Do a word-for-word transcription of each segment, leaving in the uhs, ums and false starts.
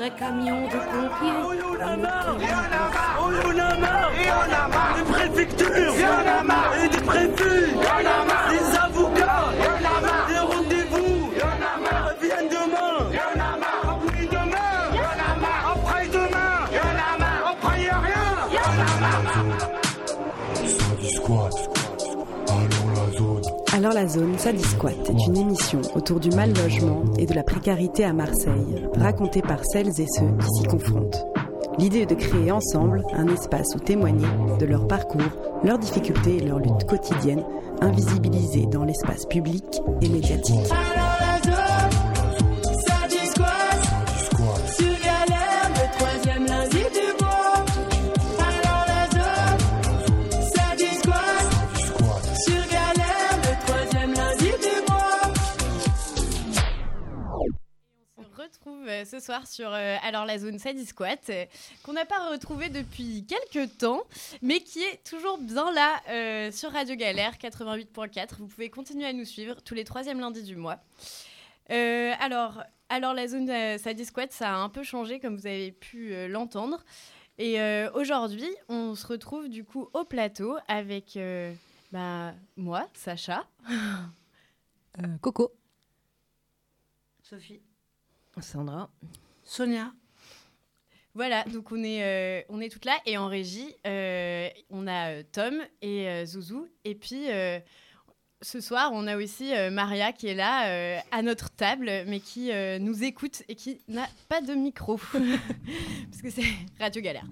vrai camion de pompiers. Oh, y'en a marre. Oh, y'en a marre. Des préfectures. Et des préfets. Des avocats. Des rendez-vous. Viennent demain. Après demain. Après demain. Après y a rien. Ça dit squat. Alors la zone. Alors la zone, ça dit squat est une émission autour du mal logement et de la précarité à Marseille, racontée par celles et ceux qui s'y confrontent. L'idée est de créer ensemble un espace où témoigner de leur parcours, leurs difficultés et leurs luttes quotidiennes, invisibilisées dans l'espace public et médiatique. Alors la zone, ça dit squat. Sur galère, le troisième lundi du mois. Alors la zone, ça dit squat. Sur galère, le troisième lundi du mois. On se retrouve euh, ce soir sur euh, Alors la zone ça dit squat, euh, qu'on n'a pas retrouvé depuis quelques temps, mais qui est toujours bien là euh, sur Radio Galère quatre-vingt-huit point quatre. Vous pouvez continuer à nous suivre tous les troisièmes lundis du mois. Euh, alors, alors la zone euh, ça dit squat, ça a un peu changé comme vous avez pu euh, l'entendre. Et euh, aujourd'hui, on se retrouve du coup au plateau avec euh, bah, moi, Sacha, Euh, Coco. Sophie. Sandra. Sonia. Voilà, donc on est, euh, on est toutes là et en régie, euh, on a euh, Tom et euh, Zouzou. Et puis euh, ce soir, on a aussi euh, Maria qui est là euh, à notre table, mais qui euh, nous écoute et qui n'a pas de micro, parce que c'est Radio Galère.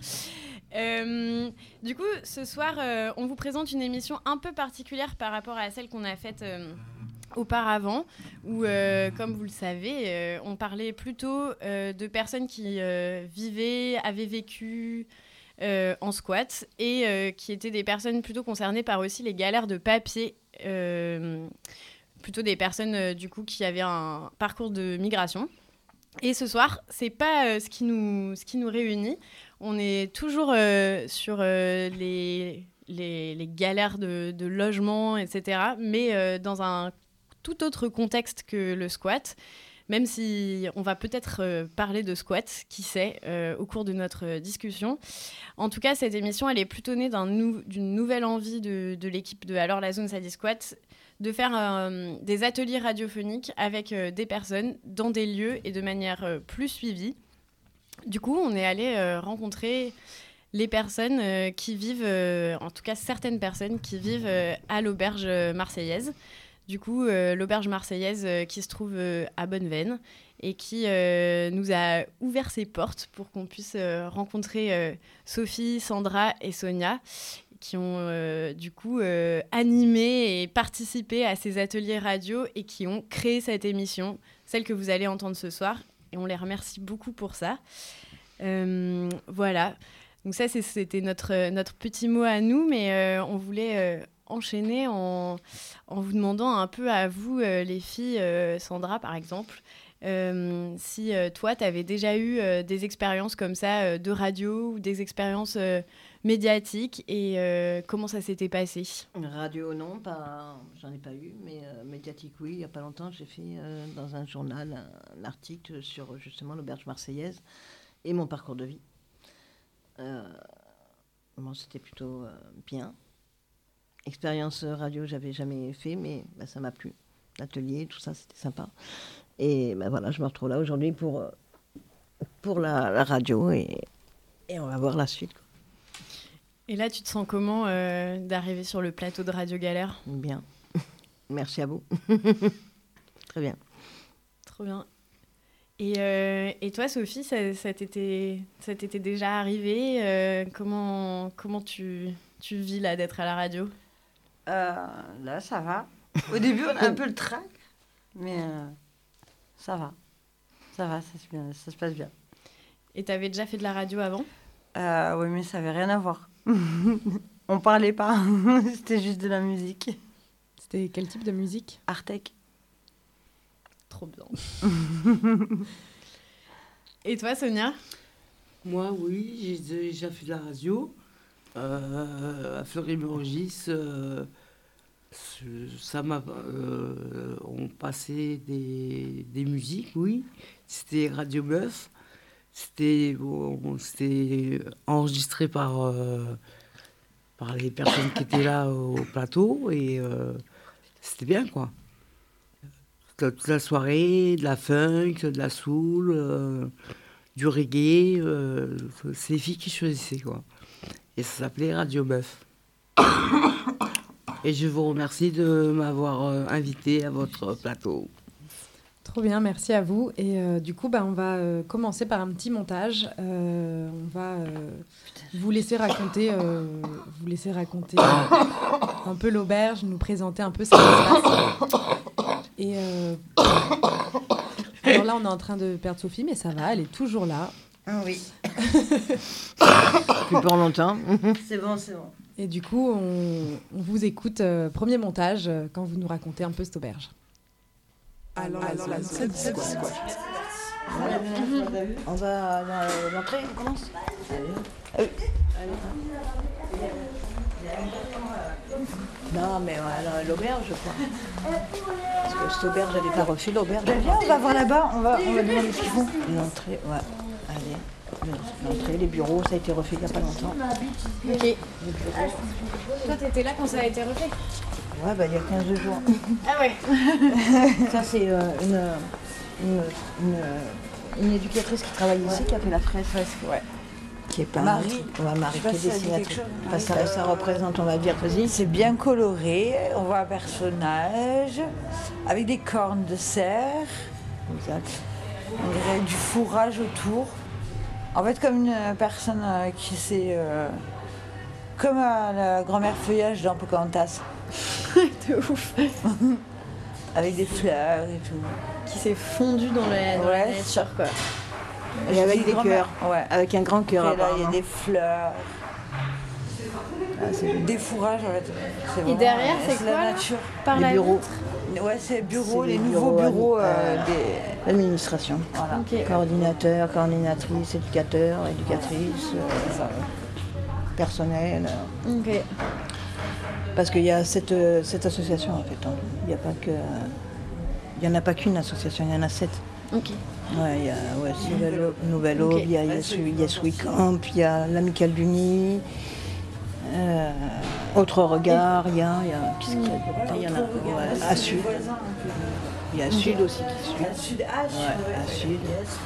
Euh, du coup, ce soir, euh, on vous présente une émission un peu particulière par rapport à celle qu'on a faite euh, auparavant, où, euh, comme vous le savez, euh, on parlait plutôt euh, de personnes qui euh, vivaient, avaient vécu euh, en squat, et euh, qui étaient des personnes plutôt concernées par aussi les galères de papier, euh, plutôt des personnes euh, du coup qui avaient un parcours de migration. Et ce soir, c'est pas euh, ce qui nous, ce qui nous réunit. On est toujours euh, sur euh, les, les, les galères de, de logement, et cetera, mais euh, dans un tout autre contexte que le squat, même si on va peut-être euh, parler de squat, qui sait, euh, au cours de notre discussion. En tout cas, cette émission, elle est plutôt née d'un nou- d'une nouvelle envie de, de l'équipe de Alors la zone, ça dit squat, de faire euh, des ateliers radiophoniques avec euh, des personnes dans des lieux et de manière euh, plus suivie. Du coup, on est allé euh, rencontrer les personnes euh, qui vivent, euh, en tout cas certaines personnes qui vivent euh, à l'auberge marseillaise. Du coup, euh, l'auberge marseillaise euh, qui se trouve euh, à Bonneveine et qui euh, nous a ouvert ses portes pour qu'on puisse euh, rencontrer euh, Sophie, Sandra et Sonia, qui ont euh, du coup euh, animé et participé à ces ateliers radio et qui ont créé cette émission, celle que vous allez entendre ce soir. Et on les remercie beaucoup pour ça. Euh, voilà. Donc ça, c'est, c'était notre, notre petit mot à nous, mais euh, on voulait euh, enchaîner en, en vous demandant un peu à vous, euh, les filles, euh, Sandra par exemple, euh, si euh, toi, tu avais déjà eu euh, des expériences comme ça euh, de radio ou des expériences euh, médiatiques et euh, comment ça s'était passé ? Radio, non, pas, j'en ai pas eu, mais euh, médiatique, oui. Il n'y a pas longtemps, j'ai fait euh, dans un journal un, un article sur justement l'auberge marseillaise et mon parcours de vie. Euh, bon, c'était plutôt euh, bien. Expérience radio, j'avais jamais fait, mais bah, ça m'a plu. L'atelier, tout ça, c'était sympa. Et bah, voilà, je me retrouve là aujourd'hui pour, euh, pour la, la radio et, et on va voir la suite, quoi. Et là, tu te sens comment euh, d'arriver sur le plateau de Radio Galère ? Bien. Merci à vous. Très bien. Trop bien. Et, euh, et toi, Sophie, ça, ça, t'était, ça t'était déjà arrivé euh, Comment, comment tu, tu vis là d'être à la radio ? Euh, là, ça va. Au début, on a un peu le trac, mais euh, ça va. Ça va, ça se, bien, ça se passe bien. Et t'avais déjà fait de la radio avant ? euh, Oui, mais ça n'avait rien à voir. On parlait pas, c'était juste de la musique. C'était quel type de musique ? Artec. Trop bien. Et toi, Sonia ? Moi, oui, j'ai déjà fait de la radio. Euh, à Fleury-Mérogis, euh, ça m'a, euh, on passait des, des musiques, oui. C'était Radio Bœuf. c'était, bon, c'était enregistré par, euh, par les personnes qui étaient là au plateau et euh, c'était bien, quoi. Toute la soirée, de la funk, de la soul, euh, du reggae, euh, c'est les filles qui choisissaient, quoi. Et ça s'appelait Radio Bœuf. Et je vous remercie de m'avoir euh, invité à votre plateau. Trop bien, merci à vous. Et euh, du coup, bah, on va euh, commencer par un petit montage. Euh, on va euh, vous laisser raconter, euh, vous laisser raconter euh, un peu l'auberge, nous présenter un peu ce qui se passe. Et euh, alors là, on est en train de perdre Sophie, mais ça va, elle est toujours là. Ah oui. Plus pour longtemps. C'est bon, c'est bon. Et du coup, on, on vous écoute, euh, premier montage, euh, quand vous nous racontez un peu cette auberge. Alors, alors la scène, c'est quoi? On va dans l'entrée, on commence. Allez. Non, mais voilà, l'auberge, je crois. Parce que cette auberge, elle n'est pas reçue, l'auberge. Viens, on va voir là-bas, on va, on va demander ce qu'ils font. L'entrée, ouais. Allez. L'entrée, les bureaux, ça a été refait il n'y a pas longtemps. Ok. Les bureaux. Toi, t'étais là quand ça a été refait? Ouais, bah il y a quinze jours. Ah ouais. Ça, c'est euh, une, une, une, une éducatrice qui travaille ici, ouais. Qui a fait la fresque, ouais. Qui est pas Marie. Ouais, Marie, qui est dessinatrice. Enfin, ça, ça représente, on va dire, vas-y. C'est bien coloré, on voit un personnage avec des cornes de cerf. Exact. On dirait du fourrage autour. En fait, comme une personne euh, qui s'est... Euh, comme euh, la grand-mère feuillage dans Pocahontas. De ouf. Avec des fleurs et tout. Qui s'est fondu dans la, dans Ouais. la nature, quoi. Et avec des grand-mère. cœurs. Ouais. Avec un grand cœur. Et là, il y a apparemment. des fleurs. Ah, c'est Des fourrages, en fait. C'est Et vraiment, derrière, euh, c'est la quoi, là nature. Par les la bureaux. vitre. Ouais, c'est les bureaux, C'est les, les nouveaux bureaux, bureaux euh, euh, des... L'administration. Voilà. Ok. Coordinateur, coordinatrice, éducateur, éducatrice, euh, Ça. personnel. euh. Ok. Parce qu'il y a cette, euh, cette association en fait. hein. Il n'y a pas que. Il n'y en a pas qu'une association, il y en a sept. Ok. Ouais, il y a ouais, Nouvelle Aube, Nouvelle Aube, Ok. il y a Yes We- Yes We Camp, il y a l'Amicale du Nid, euh, Autre Regard, il y a. il y a qu'est-ce qu'il y a Il y en a. Ouais, à Sud. Il y a à Sud aussi qui suit. Sud H. Ouais, à Sud.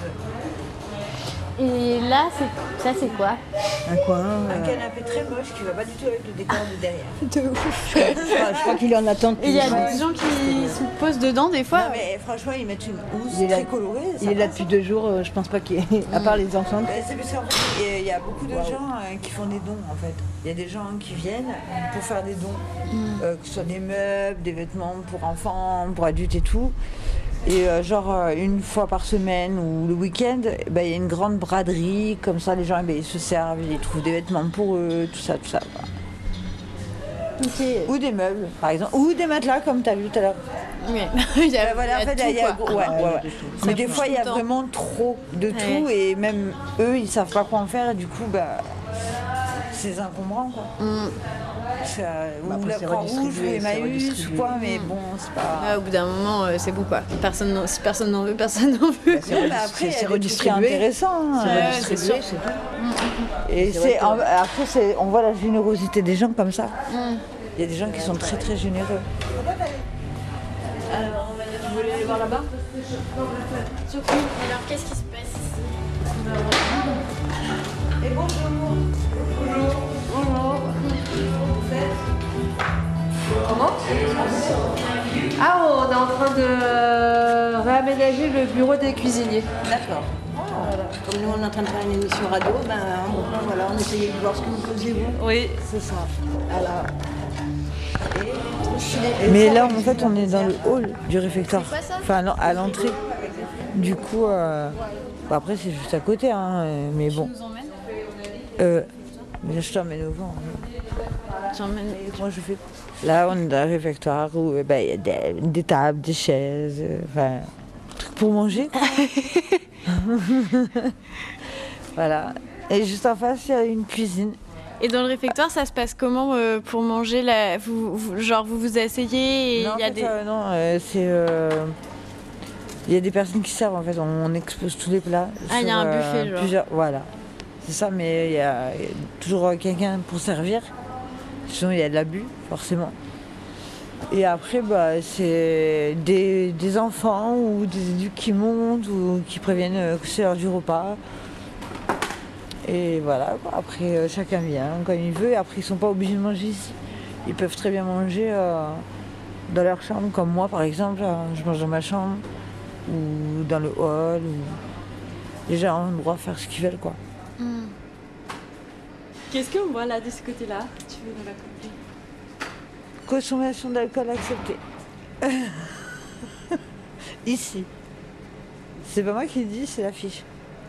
Et là, c'est ça, c'est quoi? Un coin. Un euh, canapé très moche qui va pas du tout avec le décor de derrière. De ouf. je crois, je crois qu'il est en attente. Et il y a pour- des gens qui se posent dedans des fois. Non mais franchement ils mettent une housse Il est là- très colorée. ça Il est là passe. depuis deux jours, euh, je pense pas qu'il y ait. À part les enfants. Bah, c'est parce qu'en fait, il y a beaucoup de gens euh, qui font des dons en fait. Il y a des gens qui viennent pour faire des dons, euh, que ce soit des meubles, des vêtements pour enfants, pour adultes et tout. Et euh, genre euh, une fois par semaine ou le week-end, eh ben, il y a une grande braderie, comme ça les gens eh ben, ils se servent, ils trouvent des vêtements pour eux, tout ça, tout ça. Voilà. Ok. Ou des meubles par exemple, ou des matelas comme tu as vu tout à l'heure. Oui. il y a, Euh, voilà, en il y a fait, tout, il y a, quoi. ouais, ouais, ouais. Mais Ça des bouge fois, tout il y a le temps. vraiment trop de Ouais. tout et même eux, ils savent pas quoi en faire et du coup, bah, c'est encombrant, quoi. Mm. Ça, ou Bah, après, la c'est Croix-Rouge, ou redistribué, les c'est Maïs, ou redistribué. quoi, mais bon, c'est pas... Ouais, au bout d'un moment, euh, c'est bon, quoi. Personne n'en- si personne n'en veut, personne n'en veut. C'est Ouais, mais redis- après, il y a c'est des trucs redistribué. intéressants. hein. C'est Ouais, redistribué, c'est sûr. c'est tout. Et C'est vrai c'est, que- en- après, c'est, on voit la générosité des gens comme ça. Mm. Il y a des gens qui sont très très généreux. Alors, on va vous voulez aller voir là-bas? Surtout. Alors, qu'est-ce qui se passe ici? Et bonjour. Ah, on est en train de euh, réaménager le bureau des cuisiniers. D'accord. Voilà. Comme nous, on est en train de faire une émission radio, ben on- voilà, on essayait de voir ce que vous faisiez, vous. Oui. C'est ça. Alors. Mais là, en fait, on est dans le hall du réfectoire. C'est quoi, ça? Enfin, non, à l'entrée. Du coup, euh, bon, après, c'est juste à côté, hein, euh, mais bon. Tu nous emmènes? Euh, mais je t'emmène au vent. J'emmène. Moi, je fais. Là, on est dans le réfectoire où euh, ben, il y a des, des tables, des chaises, euh, enfin, trucs pour manger. quoi. Voilà. Et juste en face, il y a une cuisine. Et dans le réfectoire, ça se passe comment euh, pour manger la... vous, vous- Genre, vous vous asseyez et non, il y a en fait, des... euh, non, euh, c'est. euh, Il y a des personnes qui servent en fait, on expose tous les plats. Ah, il y a sur, un euh, buffet, genre. plusieurs- Voilà, c'est ça, mais il y a, il y a toujours quelqu'un pour servir. Sinon, il y a de l'abus, forcément. Et après, bah, c'est des, des enfants ou des adultes qui montent ou qui préviennent euh, que c'est l'heure du repas. Et voilà, quoi. Après, euh, chacun vient quand il veut. Et après, ils ne sont pas obligés de manger ici. Ils peuvent très bien manger euh, dans leur chambre, comme moi, par exemple. euh, Je mange dans ma chambre ou dans le hall. Ou... Les gens ont le droit de faire ce qu'ils veulent, quoi. Qu'est-ce qu'on voit là de ce côté-là? Tu veux nous raconter? Consommation d'alcool acceptée. Ici. C'est pas moi qui le dis, c'est l'affiche.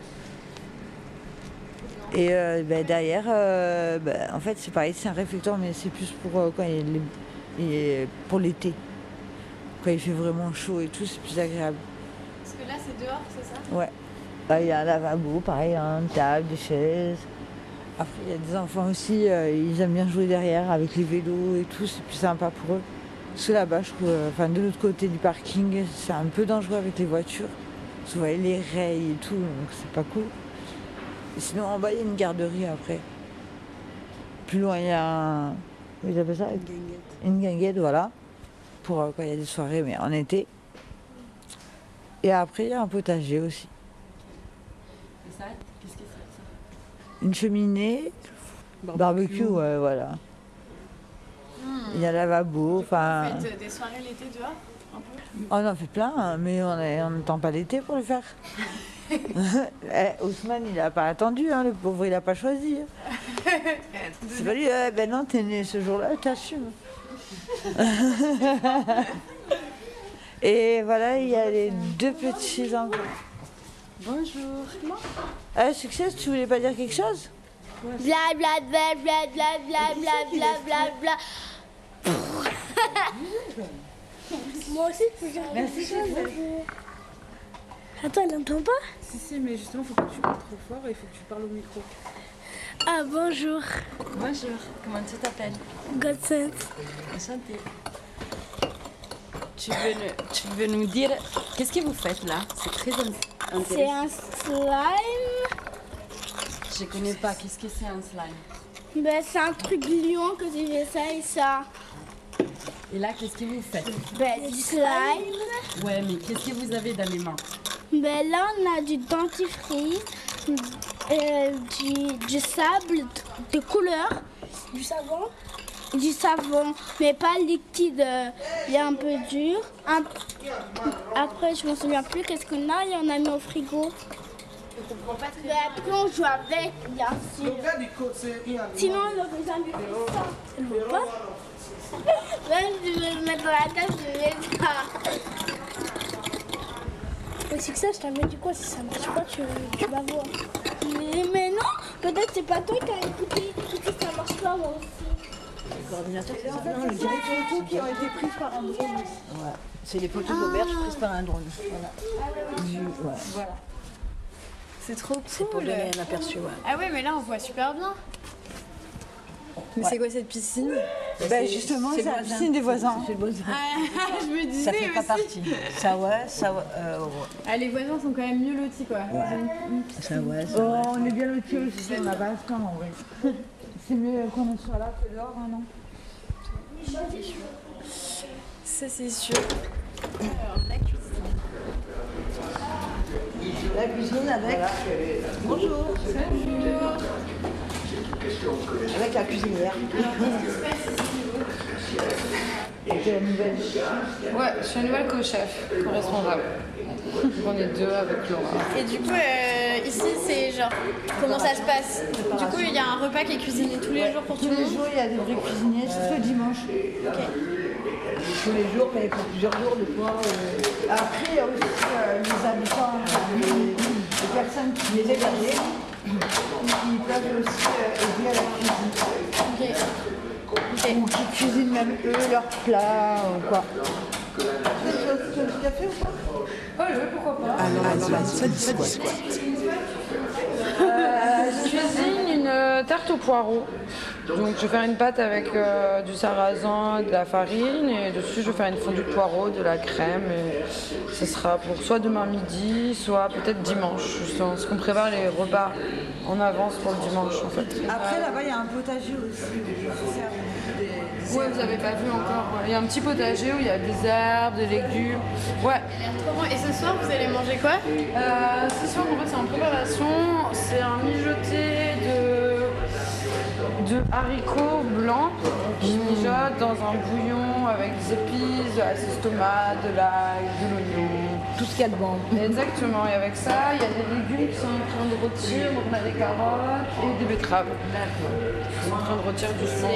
Et euh, ben, derrière, euh, ben, en fait, c'est pareil, c'est un réflecteur, mais c'est plus pour euh, quand il y a les- il y a- pour l'été. Quand il fait vraiment chaud et tout, c'est plus agréable. Parce que là, c'est dehors, c'est ça? Ouais. Là, il y a un lavabo, pareil, hein, une table, des chaises. Après, il y a des enfants aussi, euh, ils aiment bien jouer derrière avec les vélos et tout, c'est plus sympa pour eux. Parce que là-bas, je trouve, euh, enfin, de l'autre côté du parking, c'est un peu dangereux avec les voitures. Vous voyez les rails et tout, donc c'est pas cool. Et sinon, en bas, il y a une garderie après. Plus loin, il y a un. Comment ils appellent ça? Une guinguette. Une guinguette, voilà. Pour euh, quand il y a des soirées, mais en été. Et après, il y a un potager aussi. Et ça, qu'est-ce que c'est ça? Une cheminée, barbecue, ouais, voilà. Il y a un lavabo, enfin. Vous faites euh, des soirées l'été dehors un peu? On en fait plein, hein, mais on est- on n'attend pas l'été pour le faire. Eh, Ousmane, il n'a pas attendu, hein, le pauvre, il n'a pas choisi. hein. C'est pas lui, eh, ben non, t'es né ce jour-là, t'assumes. Et voilà, il y a les deux petits enfants. Bonjour. Ah, succès, tu voulais pas dire quelque chose? Bla bla bla bla bla bla bla bla bla bla. Moi aussi, je peux dire quelque chose. Attends, elle n'entend pas? Si, si, mais justement, faut pas que tu parles trop fort et il faut que tu parles au micro. Ah, bonjour. Bonjour. Comment tu t'appelles? Godson. Enchantée. Tu veux, nous, tu veux nous dire qu'est-ce que vous faites là? C'est très in- C'est intéressant. un slime. Je connais pas. Qu'est-ce que c'est un slime? Ben, c'est un truc lion que j'ai fait ça et ça. Et là, qu'est-ce que vous faites? Ben, du slime. Ouais, mais qu'est-ce que vous avez dans les mains? Ben, là, on a du dentifrice, euh, du, du sable de couleur, du savon. Du savon, mais pas liquide, euh, il est un peu dur. Un- Après, je me souviens plus qu'est-ce qu'on a, et on a mis au frigo. Ben, après, on joue avec, bien sûr. Sinon, on aurait jamais fait ça. Elle veut pas? Même si je vais le mettre dans la tête, je vais ça. Au succès, je t'avais dit quoi? Si ça marche pas, tu, tu vas voir. Mais, mais non, peut-être c'est pas toi qui as écouté. Écoutez, ça marche pas, moi aussi. Coordinateur, c'est ça? Non, les photos qui ont été prises par un drone. Ouais. C'est les photos d'auberge prises par un drone. Voilà. Du- ouais. Voilà. C'est trop cool. C'est pour donner un aperçu. Ouais. Ah ouais, mais là, on voit super bien. Mais c'est quoi cette piscine? Ben, justement, c'est la piscine des voisins. C'est le voisin. Ah, je me disais Ça fait pas aussi. partie. Ça ouais, ça ouais. euh, ouais. Ah, les voisins sont quand même mieux lotis, quoi. Ça ouais, ça Oh, ouais. on est bien lotis aussi, on n'a pas à se plaindre en vrai. C'est mieux qu'on soit là que dehors, hein, non? Ça, c'est sûr. La cuisine avec. Bonjour. Avec la cuisinière. C'est la nouvelle. Ouais, je suis la nouvelle co-chef, co-responsable. Donc on est deux avec Laura. Et du coup, euh, ici, c'est genre, comment ça se passe? Du coup, il y a un repas qui est cuisiné tous les jours pour tout Tous le les monde? jours, il y a des vrais cuisiniers, sauf le dimanche. Tous les jours, mais pour plusieurs jours, des fois. euh, Après, il y a aussi euh, les habitants, enfin, les, les personnes qui les hébergent, qui peuvent aussi euh, aider à la cuisine. Ou qui cuisinent même eux leurs plats ou quoi. Tu as du café ou pas? Oh, oui, pourquoi pas. Alors, ça dit squat. Euh, je cuisine une euh, tarte au poireau Donc je vais faire une pâte avec euh, du sarrasin, de la farine et dessus je vais faire une fondue de poireaux, de la crème et ce sera pour soit demain midi, soit peut-être dimanche. Justement, parce qu'on prépare les repas en avance pour le dimanche en fait. Après, là-bas, il y a un potager aussi. Ouais, vous avez pas vu encore. ouais. Il y a un petit potager où il y a des herbes, des légumes. Ouais. Et ce soir, vous allez manger quoi Euh, ce soir, en fait, c'est en préparation. C'est un mijoté de, de haricots blancs qui mijotent dans un bouillon avec des épices, de la sauce tomate, de l'ail, de l'oignon. Tout ce qu'il y a de bon. Exactement. Et avec ça, il y a des légumes qui sont en train de rôtir. Donc, on a des carottes et des betteraves. Ils sont en train de rôtir doucement.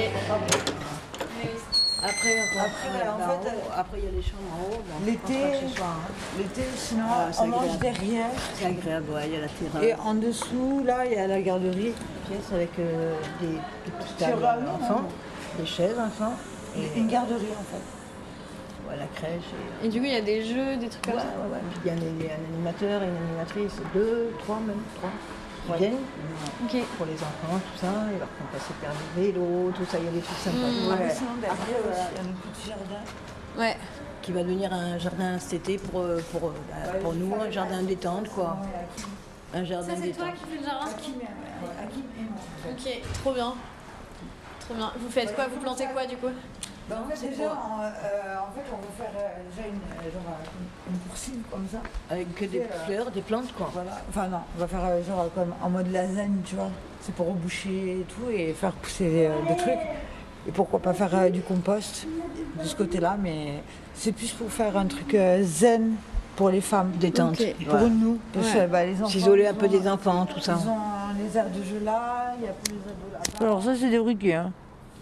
Après, Après, après, en en fait, haut, après, il y a les chambres en haut. mais on L'été, pense pas que ce soit, hein. l'été, sinon, Ah, c'est on mange agréable. derrière. C'est agréable, ouais, il y a la terrasse. Et en dessous, là, il y a la garderie. Une pièce avec euh, des, des petites C'est tables vraiment, enfants, hein. des chaises enfants. Et Une garderie, en fait. ouais, la crèche. Et... Et du coup, il y a des jeux, des trucs Ouais, comme ça. ouais, ouais. Puis il y a un, un animateur et une animatrice, deux, trois même, trois. Qui viennent Ok. pour les enfants, tout ça, ils leur font passer faire du vélo, tout ça, il y a des trucs sympas. Mmh. Ouais. Ouais. Sinon, derrière, aussi, il y a un petit jardin. Ouais. Qui va devenir un jardin cet été pour, euh, pour, euh, bah, pour nous, un jardin détente, quoi. Un jardin Ça, c'est toi détente. qui fais le jardin Hakim et Hakim et moi, en fait. Ok, trop bien. Trop bien. Vous faites quoi? Vous plantez quoi du coup? Bah, en fait, déjà, en, euh, en fait, on va faire euh, déjà une, euh, genre, une, une coursive comme ça. Avec que des Euh, fleurs, des plantes, quoi. Voilà. Enfin, non, on va faire euh, genre comme en mode lasagne, tu vois. C'est pour reboucher et tout et faire pousser euh, des trucs. Et pourquoi pas faire euh, du compost de ce côté-là, mais c'est plus pour faire un truc euh, zen pour les femmes. Détente. Ok. Pour Ouais. nous. Parce que Ouais. bah, les enfants. S'isoler un ils peu ont- des enfants, tout ça. Ils ont les aires de jeu là, il y a plus les ados là. Alors, ça, c'est des briquets. Hein.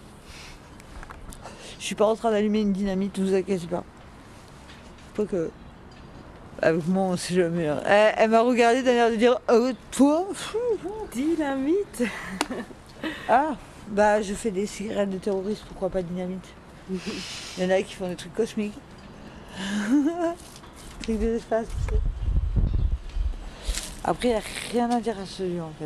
Je suis pas en train d'allumer une dynamite, ne vous inquiétez pas. Pas que. Avec moi, on sait jamais. hein. Elle, elle m'a regardé d'un air de dire oh, toi Dynamite. Ah, bah je fais des cigarettes de terroristes, pourquoi pas dynamite. Il y en a qui font des trucs cosmiques. Trucs de l'espace, tu sais. Après, il n'y a rien à dire à ce lieu en fait.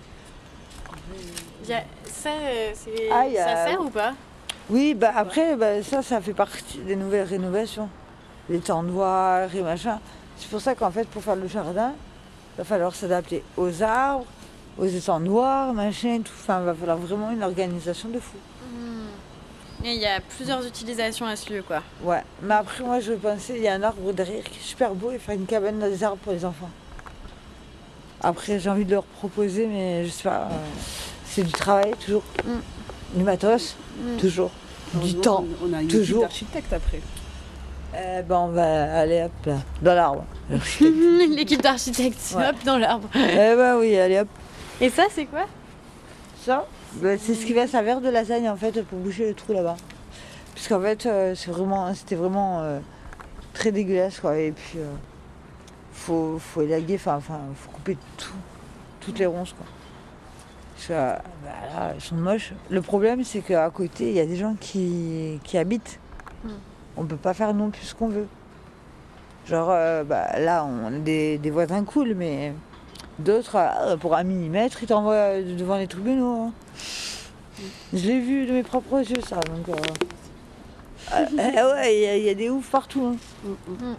Y a- Ça, euh, c'est- Ah, y a- ça sert ou pas? Oui, bah après, bah, ça, ça fait partie des nouvelles rénovations. Les tendoirs et machin. C'est pour ça qu'en fait, pour faire le jardin, il va falloir s'adapter aux arbres, aux étendoirs, machin, tout. Enfin, il va falloir vraiment une organisation de fou. Hmm. Et il y a plusieurs utilisations à ce lieu, quoi. Ouais, mais après, moi, je pensais, il y a un arbre derrière qui est super beau et faire une cabane dans les arbres pour les enfants. Après, j'ai envie de leur proposer, mais je sais pas, euh, c'est du travail, toujours. Du matos, toujours. Du temps, On a une toujours. équipe d'architectes après. Eh ben, on va aller hop, là, dans l'arbre. L'équipe d'architectes, Ouais. hop, dans l'arbre. Eh ben oui, allez hop. Et ça, c'est quoi? Ça, ben, c'est ce qui va servir de lasagne en fait pour boucher le trou là-bas. Puisqu'en fait, euh, c'est vraiment, c'était vraiment euh, très dégueulasse quoi. Et puis, euh, faut, faut élaguer, enfin, enfin, faut couper tout, toutes les ronces quoi. Parce que, euh, bah, là, elles sont moches. Le problème, c'est qu'à côté, il y a des gens qui, qui habitent. Hmm. On peut pas faire non plus ce qu'on veut. Genre, euh, bah, là, on a des, des voisins cool, mais d'autres, euh, pour un millimètre, ils t'envoient devant les tribunaux. hein. Je l'ai vu de mes propres yeux, ça. Donc, euh, euh, euh, ouais, il y a- il y, a des oufs partout. hein. Hmm.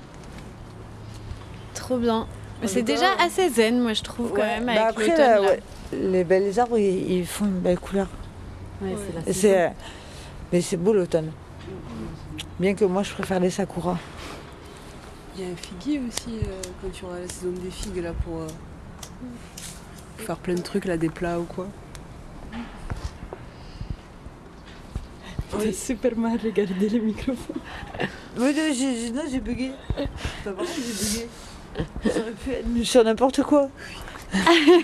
Trop bien. En C'est tout déjà cas, assez zen, moi, je trouve, quand Ouais, même, bah avec après, l'automne, là, là. ouais, les belles arbres, ils, ils font une belle couleur. Ouais, c'est la Et saison. c'est, mais c'est beau l'automne. Bien que moi, je préfère les sakuras. Il y a un figuier aussi euh, quand tu auras la saison des figues là pour euh, faire plein de trucs là, des plats ou quoi. T'as super mal regardé le microphone. Oui, non, j'ai, j'ai- non, j'ai bugué. T'as pas vu, j'ai bugué. Ça aurait pu être sur n'importe quoi. Ça,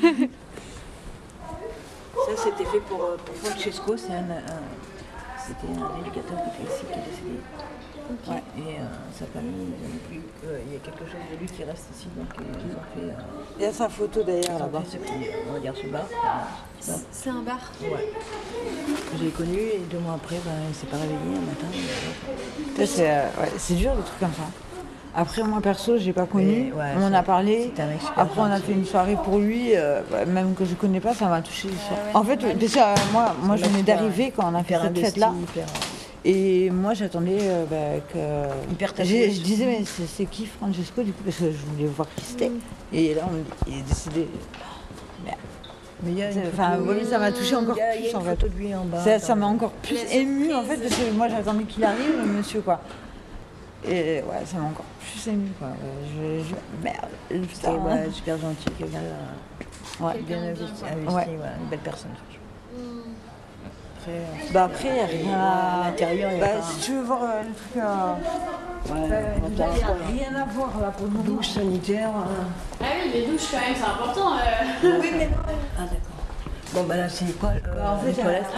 c'était fait pour, euh, pour Francesco, c'est un, un- c'était un éducateur qui était ici, qui est décédé. Ouais, et euh, sa famille, ils ont plus, euh, il y a quelque chose de lui qui reste ici, donc euh, ils ont fait. euh, Il y a sa photo d'ailleurs ils ont là-bas. fait ce- on va dire ce bar. Ça. C'est un bar. Ouais. Je l'ai connu et deux mois après, ben, il s'est pas réveillé un matin. Ça, c'est, euh, ouais, c'est dur, des trucs comme ça. Après, moi, perso, je l'ai pas connu. Et, ouais, on en c'est- a parlé. c'était un mec super Après, on a gentil. fait une soirée pour lui, euh, bah, même que je connais pas, ça m'a touché. ouais, en fait, déjà, moi, moi je mec venais super- d'arriver quand on a fait hyper cette investi, fête-là. hyper- Et moi, j'attendais euh, bah, que. Hyper tatoué. J'ai- Je disais, mais c'est c'est qui Francesco, du coup, parce que je voulais voir qui c'était. Et là, on me dit, il est décédé. Merde. Mais il y a une Enfin, photo- voilà, ça m'a touché encore il y a- il y plus a en une fait. photo de lui en bas, Ça- quand Ça m'a même. encore plus émue en fait, parce que moi j'attendais qu'il arrive, le monsieur quoi. Et ouais, ça m'a encore plus émue quoi. Je, je- Merde, C'était putain. ouais, super gentil, quelqu'un euh, Ouais. bien investi, investi, Ouais. ouais, une belle personne. franchement. Après, euh, Bah après, il n'y a rien à l'intérieur, il y a Bah, pas- si tu veux voir euh, le truc. Euh... Ouais, bah, on va il n'y a faire- rien à voir là pour le moment. douche sanitaire. euh. Ah oui, les douches, quand même, c'est important. euh. Oui, mais non. Ah, d'accord. Bon, bah là, c'est quoi euh, Bah, en fait, les il y a- toilettes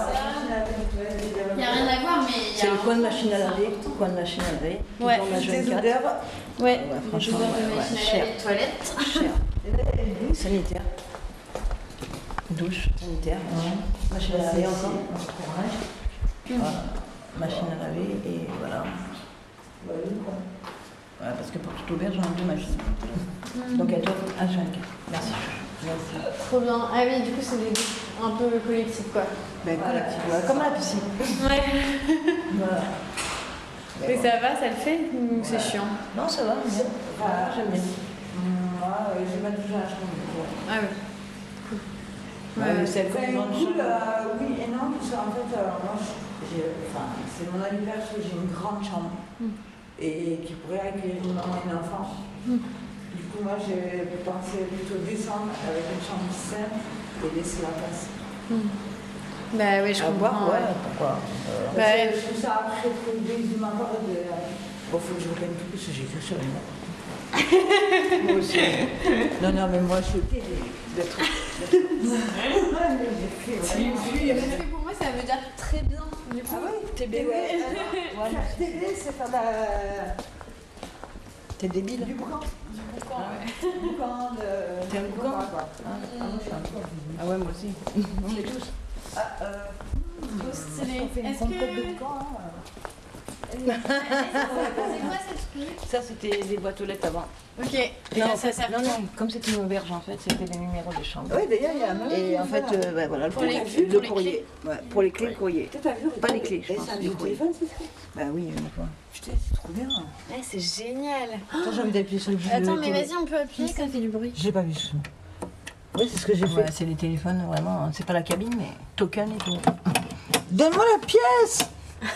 Il n'y a rien à voir, mais il y C'est a le un- coin de machine à laver, coin de machine à laver. Ouais. toujours Des vingt-quatre. odeurs. Ouais, Ouais, les franchement, odeurs de ouais, machine ouais, à cher. laver, toilettes. Cher. Sanitaire. Douche, sanitaire. Machine à laver encore. Voilà. Machine à laver et voilà. Voilà, parce que pour toute auberge, on a deux machines. Donc elles doivent H vingt-quatre. Merci. Merci. Trop bien. Ah oui, du coup, c'est des douches un peu collectives, quoi. Ben, collectif, ouais, comme à la piscine. Ouais. Voilà. Et ça va, ça le fait ou c'est chiant? Non, ça va, bien. Voilà, j'aime bien. Moi, euh, j'ai pas touché à la chambre. Ah oui. Ouais, mais c'est Enfin, une grande cool, chambre. euh, oui et non, parce qu'en fait, euh, moi, j'ai- enfin, c'est mon avis perso, j'ai une grande chambre et qui pourrait accueillir une maman et un enfant. Du coup, moi, j'ai pensé plutôt descendre avec une chambre simple et laisser la place. Bah oui, je À voir, comprends. ouais, pourquoi euh, Parce Bah, que je trouve ça après trop de ma part de. Bon, faut que je reprenne tout parce que j'ai écrit sur les notes. Moi aussi. Non, non, mais moi, je suis d'être. Parce que pour moi, ça veut dire très bien. Du coup, Ah oui, t'es bébé. bébé. Faire télé, c'est faire la. T'es débile. Du boucan. Du boucan, ouais. Du boucan de. T'es un boucan quoi. Ah, ah, moi, je suis un boucan. Ah ouais, moi aussi. On est tous. Ah, euh. Trop stylé. On fait une Est-ce compète que... de boucan, hein. C'est quoi cette truc? Ça, c'était des boîtes aux lettres avant. Ok. Et Non, là, en ça fait, sert non, quoi? non, comme c'était une auberge, en fait, c'était les numéros de chambre. Oui, d'ailleurs, il y a un Et en fait, euh, bah, voilà, le Pour les courrier. clés, le pour les courrier. Ouais, pour les clés, le courrier. Pas les clés, je Et pense. ça, le le courrier. téléphone, c'est ça? Bah oui, uniquement. Putain, c'est trop bien. Ouais, c'est génial. Attends, j'ai envie d'appuyer sur le bouton. Attends, mais vas-y, on peut appuyer, ça fait du bruit. J'ai pas vu ce mot. Oui, c'est ce que j'ai fait. Ouais, c'est les téléphones, vraiment. C'est pas la cabine, mais token et tout. Donne-moi la pièce.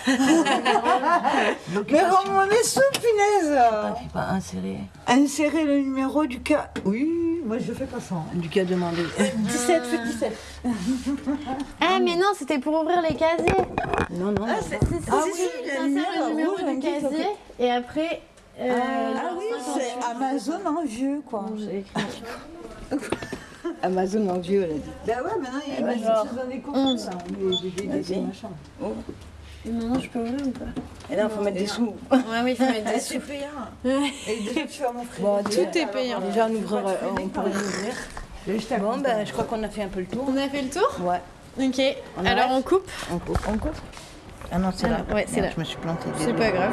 Mais rends-moi mes sous, punaise. T'es pas inséré. Insérer le numéro du cas. Oui, moi je fais pas ça. Du cas demandé. dix-sept, fais dix-sept. Ah, mais non, c'était pour ouvrir les casiers. Non, non. Ah, c'est Si, ah, si, oui, si, la ça lumière sert le numéro rouge du indique, ok. casier. Et après. euh, Ah genre oui, cinquante-huit. c'est Amazon en vieux, quoi. J'ai écrit. Amazon en vieux, elle a dit. Bah ouais, maintenant il y a Ouais, une genre chose dans les comptes, onze. ça. Des, des, des, des Vas-y. machins. Oh. Et maintenant, je peux ouvrir ou pas? Et là, il faut mettre des sous. Ouais, oui, il faut mettre Ah, des c'est sous. payant. Et déjà, tu vas m'offrir. Bon, des- tout est alors, payant. euh, Déjà, on, ouvre, faut pas te on freiner pourrait par- l'ouvrir. Je Bon, t'accompagne. ben, je crois qu'on a fait un peu le tour. On a fait le tour? Ouais. Ok. On Alors, arrête on coupe? On coupe. On coupe Ah non, c'est Ah là. non, ouais, c'est Merde, là. Je me suis plantée. C'est désolée. pas grave.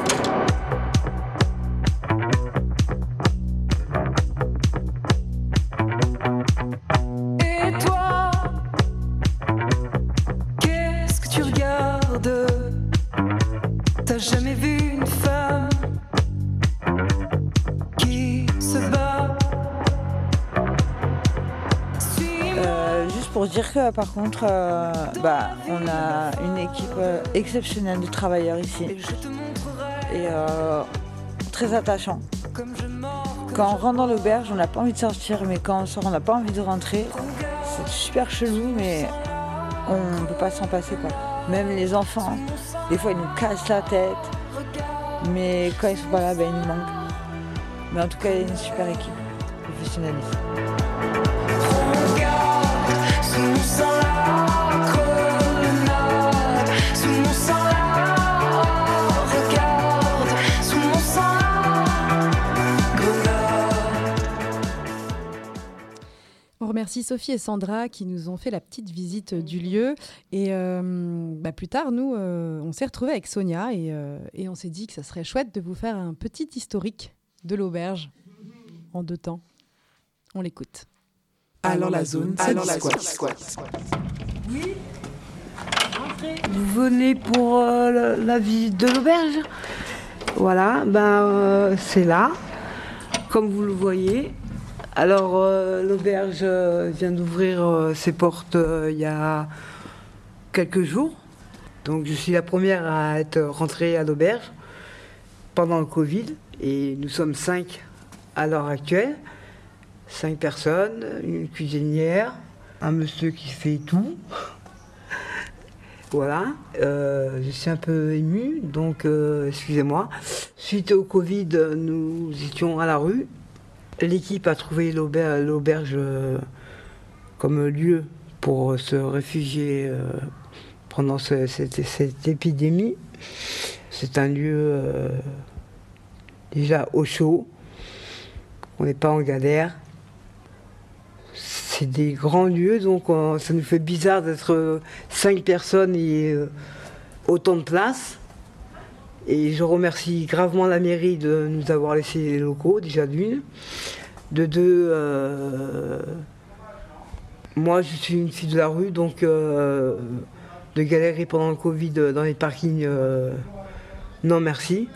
Et toi, qu'est-ce que tu regardes? T'as jamais vu une femme qui se bat? Euh, juste pour dire que par contre, euh, bah, on a une équipe euh, exceptionnelle de travailleurs ici. Et euh, très attachant. Quand on rentre dans l'auberge, on n'a pas envie de sortir, mais quand on sort, on n'a pas envie de rentrer. C'est super chelou, mais on ne peut pas s'en passer, quoi. Même les enfants, des fois ils nous cassent la tête, mais quand ils sont pas là, ben, ils nous manquent. Mais en tout cas, il y a une super équipe professionnelle ici. Sous mon sang la colonnade, sous mon sang la regarde, sous mon sang la grenade. On remercie Sophie et Sandra qui nous ont fait la petite visite du lieu. Et euh, bah, plus tard, nous, euh, on s'est retrouvés avec Sonia et, euh, et on s'est dit que ça serait chouette de vous faire un petit historique de l'auberge en deux temps. On l'écoute. Alors la zone, ça dit squat. squat. Oui. Vous venez pour euh, la, la visite de l'auberge. Voilà, ben euh, c'est là, comme vous le voyez. Alors euh, l'auberge euh, vient d'ouvrir euh, ses portes euh, il y a quelques jours. Donc je suis la première à être rentrée à l'auberge pendant le Covid. Et nous sommes cinq à l'heure actuelle. Cinq personnes, une cuisinière, un monsieur qui fait tout. Voilà, euh, je suis un peu émue, donc euh, excusez-moi. Suite au Covid, nous étions à la rue. L'équipe a trouvé l'auberge, l'auberge euh, comme lieu pour se réfugier euh, pendant ce, cette, cette épidémie. C'est un lieu euh, déjà au chaud, on n'est pas en galère. C'est des grands lieux, donc euh, ça nous fait bizarre d'être euh, cinq personnes et euh, autant de place. Et je remercie gravement la mairie de nous avoir laissé les locaux, déjà d'une. De deux, euh, moi je suis une fille de la rue, donc euh, de galérer pendant le Covid dans les parkings, euh, non merci.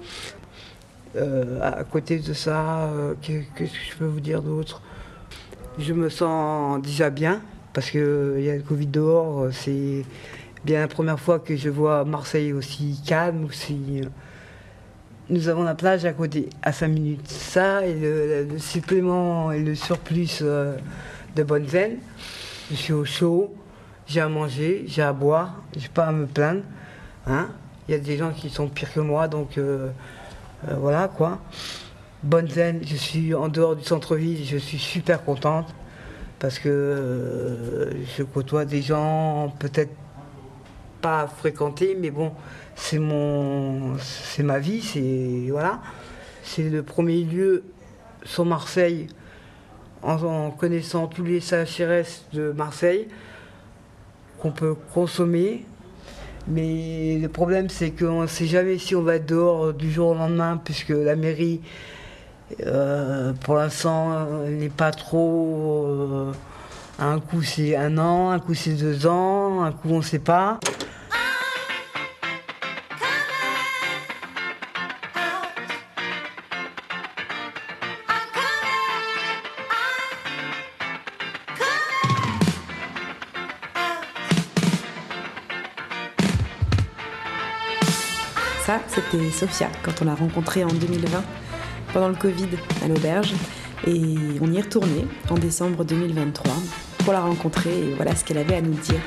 Euh, à côté de ça, euh, qu'est-ce que je peux vous dire d'autre ? Je me sens déjà bien, parce qu'il y a le Covid dehors, c'est bien la première fois que je vois Marseille aussi calme, aussi... Nous avons la plage à côté, à cinq minutes. Ça, et le, le supplément et le surplus euh, de bonne veine. Je suis au chaud, j'ai à manger, j'ai à boire, j'ai pas à me plaindre. Hein. Il y a des gens qui sont pires que moi, donc euh, euh, voilà quoi. Bonne veine, je suis en dehors du centre-ville, je suis super contente parce que euh, je côtoie des gens peut-être pas fréquentés, mais bon, c'est mon, c'est ma vie, c'est voilà, c'est le premier lieu sur Marseille en, en connaissant tous les C H R S de Marseille qu'on peut consommer. Mais le problème, c'est qu'on ne sait jamais si on va être dehors du jour au lendemain, puisque la mairie, euh, pour l'instant, n'est pas trop. Euh, un coup, c'est un an, un coup, c'est deux ans, un coup, on ne sait pas. Ça, c'était Sophia, quand on l'a rencontrée en deux mille vingt, pendant le Covid, à l'auberge. Et on y est retourné en décembre deux mille vingt-trois pour la rencontrer, et voilà ce qu'elle avait à nous dire.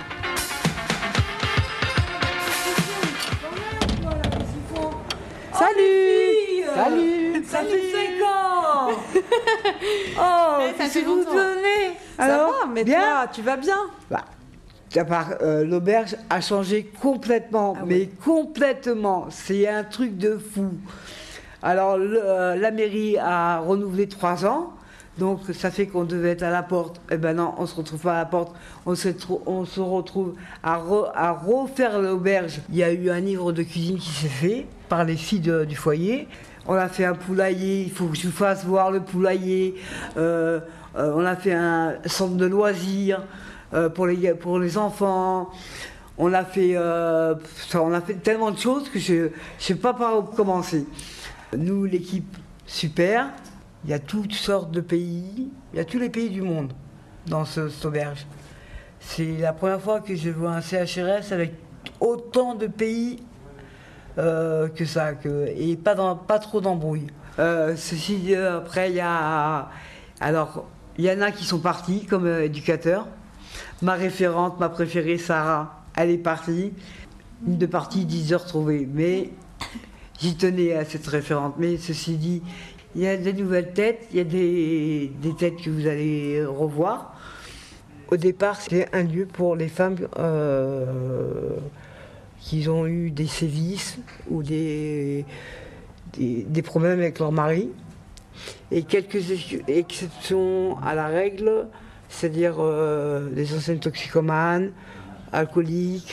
Salut! Salut! Ça fait cinq ans! Oh, ça qu'est-ce fait que vous longtemps. donnez? Ça Alors, va, mais bien? toi, tu vas bien? Bah, à part, euh, l'auberge a changé complètement, Ah ouais. mais complètement. C'est un truc de fou. Alors, le- euh, la mairie a renouvelé trois ans. Donc, ça fait qu'on devait être à la porte. Eh ben non, on ne se retrouve pas à la porte. On se, trou- on se retrouve à, re- à refaire l'auberge. Il y a eu un livre de cuisine qui s'est fait par les filles de- du foyer. On a fait un poulailler. Il faut que je vous fasse voir le poulailler. Euh, euh, on a fait un centre de loisirs euh, pour, les, pour les enfants. On a fait, euh, on a fait tellement de choses que je ne sais pas par où commencer. Nous, l'équipe, super. Il y a toutes sortes de pays, il y a tous les pays du monde dans ce, cette auberge. C'est la première fois que je vois un C H R S avec autant de pays euh, que ça, que, et pas, dans, pas trop d'embrouilles. Euh, ceci dit, après, il y a... Alors, il y en a qui sont partis comme euh, éducateurs. Ma référente, ma préférée, Sarah, elle est partie. Une de partie, dix heures retrouvées. Mais j'y tenais à cette référente. Mais ceci dit, il y a des nouvelles têtes, il y a des, des têtes que vous allez revoir. Au départ, c'est un lieu pour les femmes euh, qui ont eu des sévices ou des, des, des problèmes avec leur mari. Et quelques ex- exceptions à la règle, c'est-à-dire euh, les anciennes toxicomanes, alcooliques,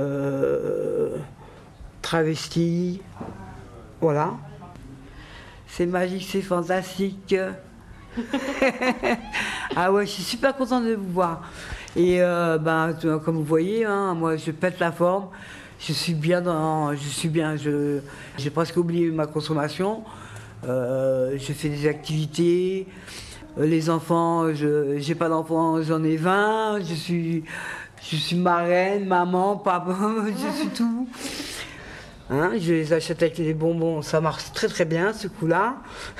euh, travestis, voilà. c'est magique, c'est fantastique. Ah ouais, je suis super contente de vous voir. Et euh, ben, tu vois, comme vous voyez, hein, moi je pète la forme. Je suis bien dans. Je suis bien. Je, j'ai presque oublié ma consommation. Euh, je fais des activités. Euh, les enfants, je j'ai pas d'enfants, j'en ai vingt. Je suis, je suis marraine, maman, papa, je suis tout. Hein, je les achète avec les bonbons, ça marche très très bien ce coup-là.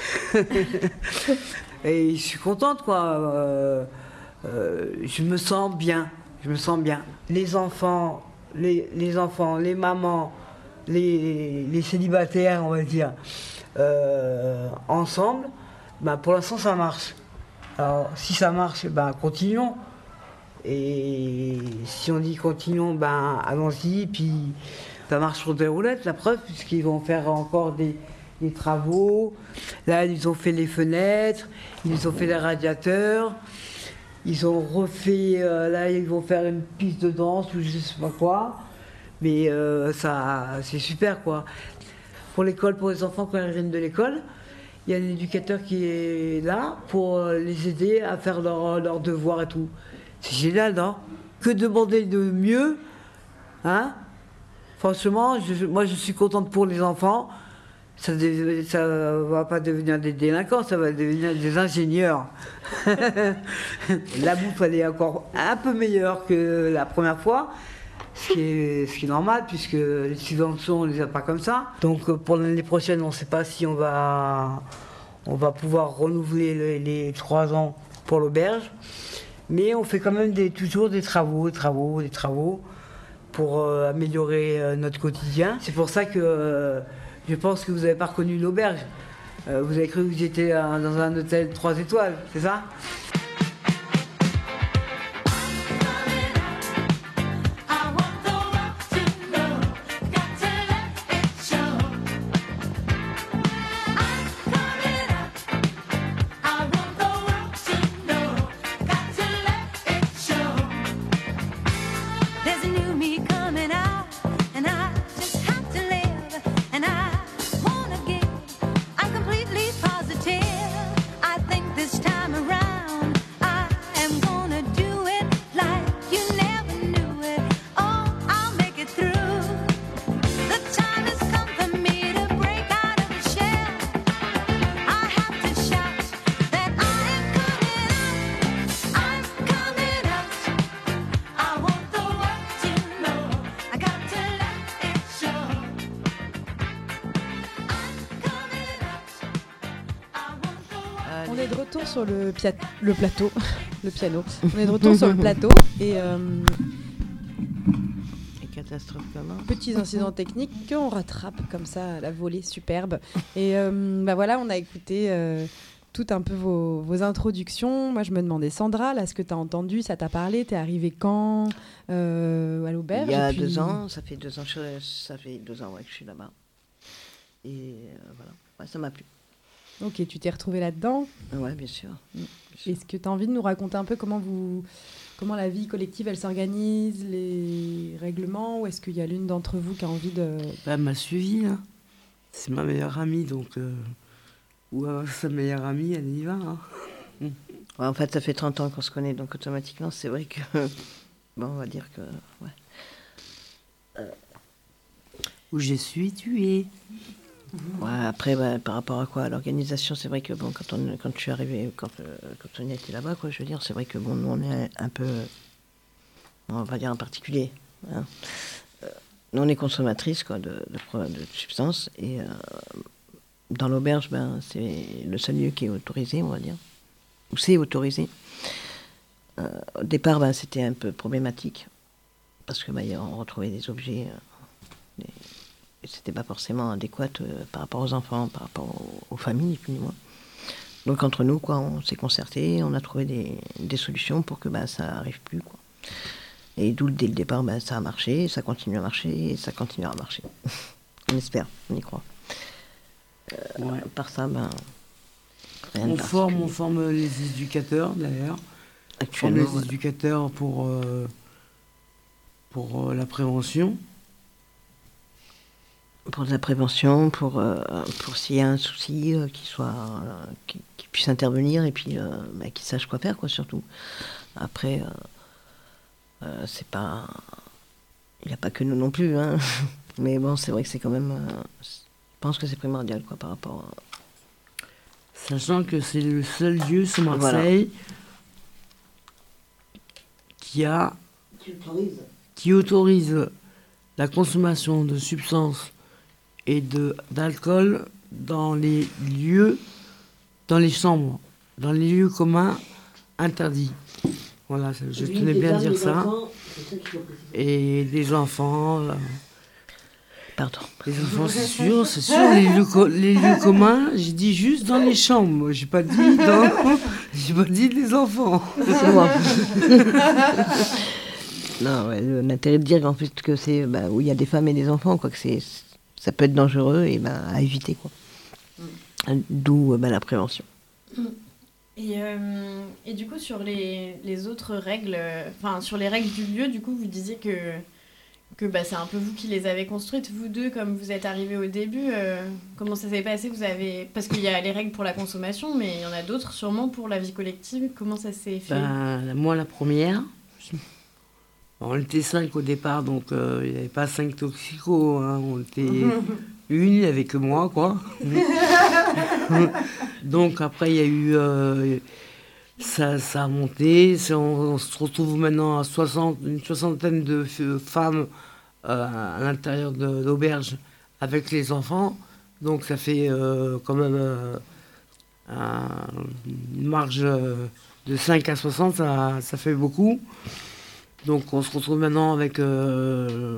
Et je suis contente quoi. Euh, euh, je me sens bien, je me sens bien. Les enfants, les, les enfants, les mamans, les, les célibataires, on va dire, euh, ensemble, ben, pour l'instant ça marche. Alors si ça marche, ben, continuons. Et si on dit continuons, ben, allons-y, puis ça marche sur des roulettes, la preuve, puisqu'ils vont faire encore des, des travaux. Là, ils ont fait les fenêtres, ils ont fait les radiateurs, ils ont refait, euh, là, ils vont faire une piste de danse ou je sais pas quoi. Mais euh, ça, c'est super, quoi. Pour l'école, pour les enfants, quand ils reviennent de l'école, il y a un éducateur qui est là pour les aider à faire leurs leur devoirs et tout. C'est génial, non? Que demander de mieux, hein? Franchement, je, moi je suis contente pour les enfants. Ça ne va pas devenir des délinquants, ça va devenir des ingénieurs. La bouffe, elle est encore un peu meilleure que la première fois, ce qui est, ce qui est normal, puisque les subventions, on ne les a pas comme ça. Donc pour l'année prochaine, on ne sait pas si on va, on va pouvoir renouveler les, les trois ans pour l'auberge. Mais on fait quand même des, toujours des travaux, des travaux, des travaux. pour euh, améliorer euh, notre quotidien. C'est pour ça que euh, je pense que vous n'avez pas reconnu l'auberge. Euh, vous avez cru que vous étiez euh, dans un hôtel trois étoiles, c'est ça? On est de retour sur le, pia- le plateau, le piano. On est de retour sur le plateau et euh, Et catastrophe comment petits incidents techniques qu'on rattrape comme ça à la volée superbe. Et euh, bah voilà, on a écouté euh, tout un peu vos, vos introductions. Moi, je me demandais, Sandra, là, ce que tu as entendu, ça t'a parlé? T'es arrivée quand euh, à l'auberge? Il y a puis... deux ans, ça fait deux ans, je, ça fait deux ans ouais, que je suis là-bas. Et euh, voilà, ouais, ça m'a plu. Ok, tu t'es retrouvée là-dedans? Ouais, bien sûr. Bien sûr. Est-ce que tu as envie de nous raconter un peu comment, vous, comment la vie collective, elle s'organise, les règlements, ou est-ce qu'il y a l'une d'entre vous qui a envie de... Bah, elle m'a suivi, hein. C'est ma meilleure amie, donc... Euh... Ou euh, sa meilleure amie, elle y va. Hein. Ouais, en fait, ça fait trente ans qu'on se connaît, donc automatiquement, c'est vrai que... Bon, on va dire que... Ouais. Euh... Où je suis, tu es. Ouais, après, bah, par rapport à quoi? À l'organisation, c'est vrai que bon, quand, on, quand je suis arrivé, quand, euh, quand on était là-bas, quoi, je veux dire, c'est vrai que bon, nous, on est un peu... On va dire en particulier. Hein. Euh, nous, on est consommatrices, quoi, de, de, de, de substances, et... Euh, dans l'auberge, ben, c'est le seul lieu qui est autorisé, on va dire. Ou c'est autorisé. Euh, au départ, ben, c'était un peu problématique. Parce que ben, on retrouvait des objets. Euh, des, et c'était pas forcément adéquat euh, par rapport aux enfants, par rapport aux, aux familles, plus ou moins. Donc entre nous, quoi, on s'est concerté, on a trouvé des, des solutions pour que ben, ça n'arrive plus, quoi. Et d'où, dès le départ, ben, ça a marché, ça continue à marcher, et ça continuera à marcher. On espère, on y croit. Euh, ouais. Par ça, ben, rien on de forme, on forme les éducateurs d'ailleurs. On forme les ouais. éducateurs pour, euh, pour euh, la prévention. pour de la prévention, pour, euh, pour s'il y a un souci, euh, qu'il soit, euh, qu'il, qu'il puisse intervenir et puis euh, bah, qu'il sache quoi faire, quoi, surtout. Après, euh, euh, c'est pas... Il n'y a pas que nous non plus, hein. Mais bon, c'est vrai que c'est quand même... Euh, je pense que c'est primordial, quoi, par rapport à... Sachant que c'est le seul lieu sur Marseille voilà. qui a... Qui autorise. Qui autorise la consommation de substances et de, d'alcool dans les lieux, dans les chambres, dans les lieux communs interdits. Voilà, je oui, tenais bien à dire ça. Enfants, et des enfants... Là. Pardon. Les enfants, c'est sûr, c'est sûr. Les lieux, co- les lieux communs, j'ai dit juste dans les chambres. J'ai pas dit dans... j'ai pas dit les enfants. C'est moi. Non, ouais, l'intérêt de dire en fait que c'est bah, où il y a des femmes et des enfants, quoi, que c'est, ça peut être dangereux et bah, à éviter, quoi. Mm. D'où bah, la prévention. Mm. Et, euh, et du coup, sur les, les autres règles, enfin, sur les règles du lieu, du coup, vous disiez que, que bah, c'est un peu vous qui les avez construites, vous deux, comme vous êtes arrivés au début. Euh, comment ça s'est passé vous avez... Parce qu'il y a les règles pour la consommation, mais il y en a d'autres sûrement pour la vie collective. Comment ça s'est fait? Ben, moi, la première, on était cinq au départ, donc euh, il n'y avait pas cinq toxicos. Hein, on était une, il n'y avait que moi, quoi. Donc après, il y a eu... Euh, ça, ça a monté. On, on se retrouve maintenant à soixante, une soixantaine de f- femmes euh, à l'intérieur de l'auberge avec les enfants. Donc ça fait euh, quand même euh, un, une marge de cinq à soixante, ça, ça fait beaucoup. Donc on se retrouve maintenant avec... Euh,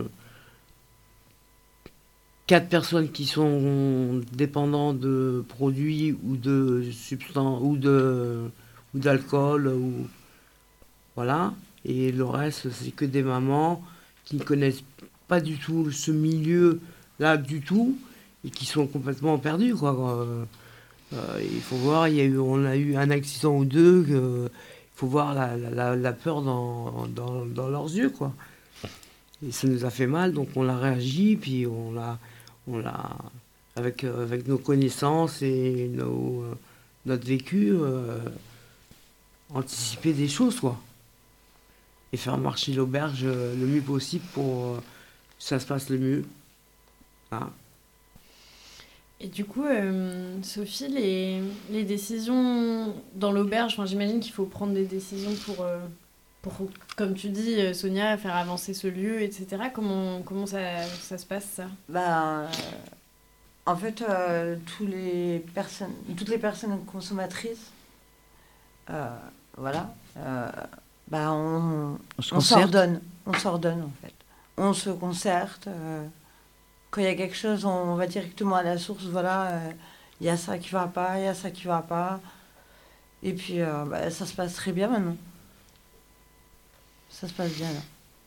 quatre personnes qui sont dépendantes de produits ou de substances ou de ou d'alcool ou voilà, et le reste c'est que des mamans qui ne connaissent pas du tout ce milieu là du tout et qui sont complètement perdues, quoi. Euh, euh, il faut voir, il y a eu on a eu un accident ou deux, euh, il faut voir la, la, la peur dans, dans, dans leurs yeux, quoi. Et ça nous a fait mal, donc on a réagi, puis on l'a On l'a, avec, euh, avec nos connaissances et nos, euh, notre vécu, euh, anticiper des choses, quoi. Et faire marcher l'auberge euh, le mieux possible pour euh, que ça se passe le mieux. Ah. Et du coup, euh, Sophie, les, les décisions dans l'auberge, enfin, j'imagine qu'il faut prendre des décisions pour, euh, pour, comme tu dis, Sonia, faire avancer ce lieu, et cetera. Comment, comment ça, ça se passe, ça? Bah, euh, en fait, euh, tous les personnes, toutes les personnes consommatrices, euh, voilà, euh, bah, on, on, on s'ordonne, on s'ordonne en fait. On se concerte. Euh, quand il y a quelque chose, on, on va directement à la source, voilà, il euh, y a ça qui va pas, il y a ça qui va pas. Et puis, euh, bah, ça se passe très bien maintenant. Ça se passe bien là.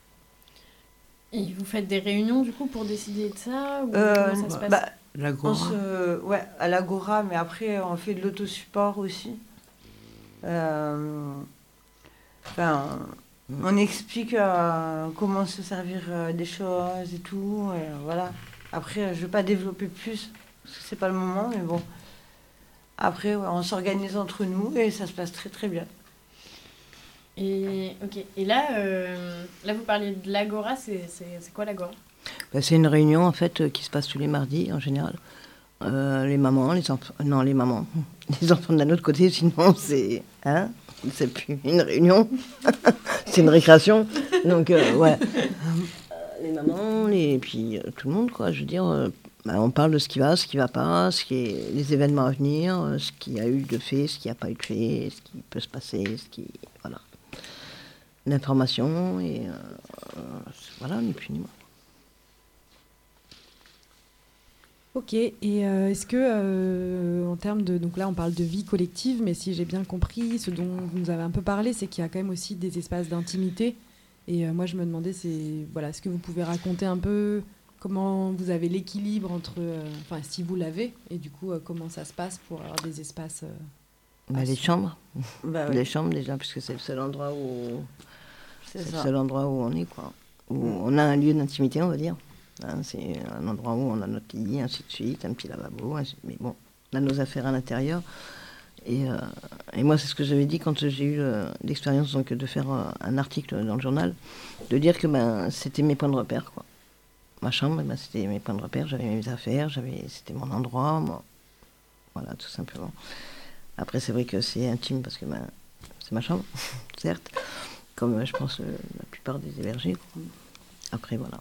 Et vous faites des réunions du coup pour décider de ça ou euh, comment ça se passe? Bah, l'Agora. On se, ouais, à l'Agora, mais après on fait de l'autosupport aussi. Euh, enfin, on explique euh, comment se servir euh, des choses et tout. Et, voilà. Après, je ne vais pas développer plus parce que c'est pas le moment, mais bon. Après, ouais, on s'organise entre nous et ça se passe très très bien. Et, ok. Et là, euh, là, vous parlez de l'Agora, c'est, c'est, c'est quoi l'Agora? Bah, c'est une réunion en fait euh, qui se passe tous les mardis en général. Euh, les mamans, les enfants, non les mamans, les enfants d'un autre côté, sinon c'est, hein, c'est plus une réunion, c'est une récréation. Donc euh, ouais, euh, les mamans, les, et puis euh, tout le monde quoi. Je veux dire, euh, bah, on parle de ce qui va, ce qui va pas, ce qui est, les événements à venir, euh, ce qui a eu de fait, ce qui n'a pas eu de fait, ce qui peut se passer, ce qui, voilà. L'information et euh, voilà, ni plus ni moins. Ok, et euh, est-ce que, euh, en termes de... Donc là, on parle de vie collective, mais si j'ai bien compris, ce dont vous nous avez un peu parlé, c'est qu'il y a quand même aussi des espaces d'intimité. Et euh, moi, je me demandais, c'est, voilà, est-ce que vous pouvez raconter un peu comment vous avez l'équilibre entre... Euh, enfin, si vous l'avez, et du coup, euh, comment ça se passe pour avoir des espaces... Euh, bah, les chambres. Bah, oui. Les chambres, déjà, puisque c'est le seul endroit où... C'est, c'est ça. le seul endroit où on est, quoi. Où on a un lieu d'intimité, on va dire. Hein, c'est un endroit où on a notre lit, ainsi de suite, un petit lavabo, ainsi... mais bon, on a nos affaires à l'intérieur. Et, euh, et moi, c'est ce que j'avais dit quand j'ai eu euh, l'expérience donc, de faire euh, un article dans le journal, de dire que ben, c'était mes points de repère, quoi. Ma chambre, ben, c'était mes points de repère, j'avais mes affaires, j'avais, c'était mon endroit, moi. Voilà, tout simplement. Après, c'est vrai que c'est intime parce que ben, c'est ma chambre, certes, comme euh, je pense euh, la plupart des hébergés. Quoi. Après, voilà.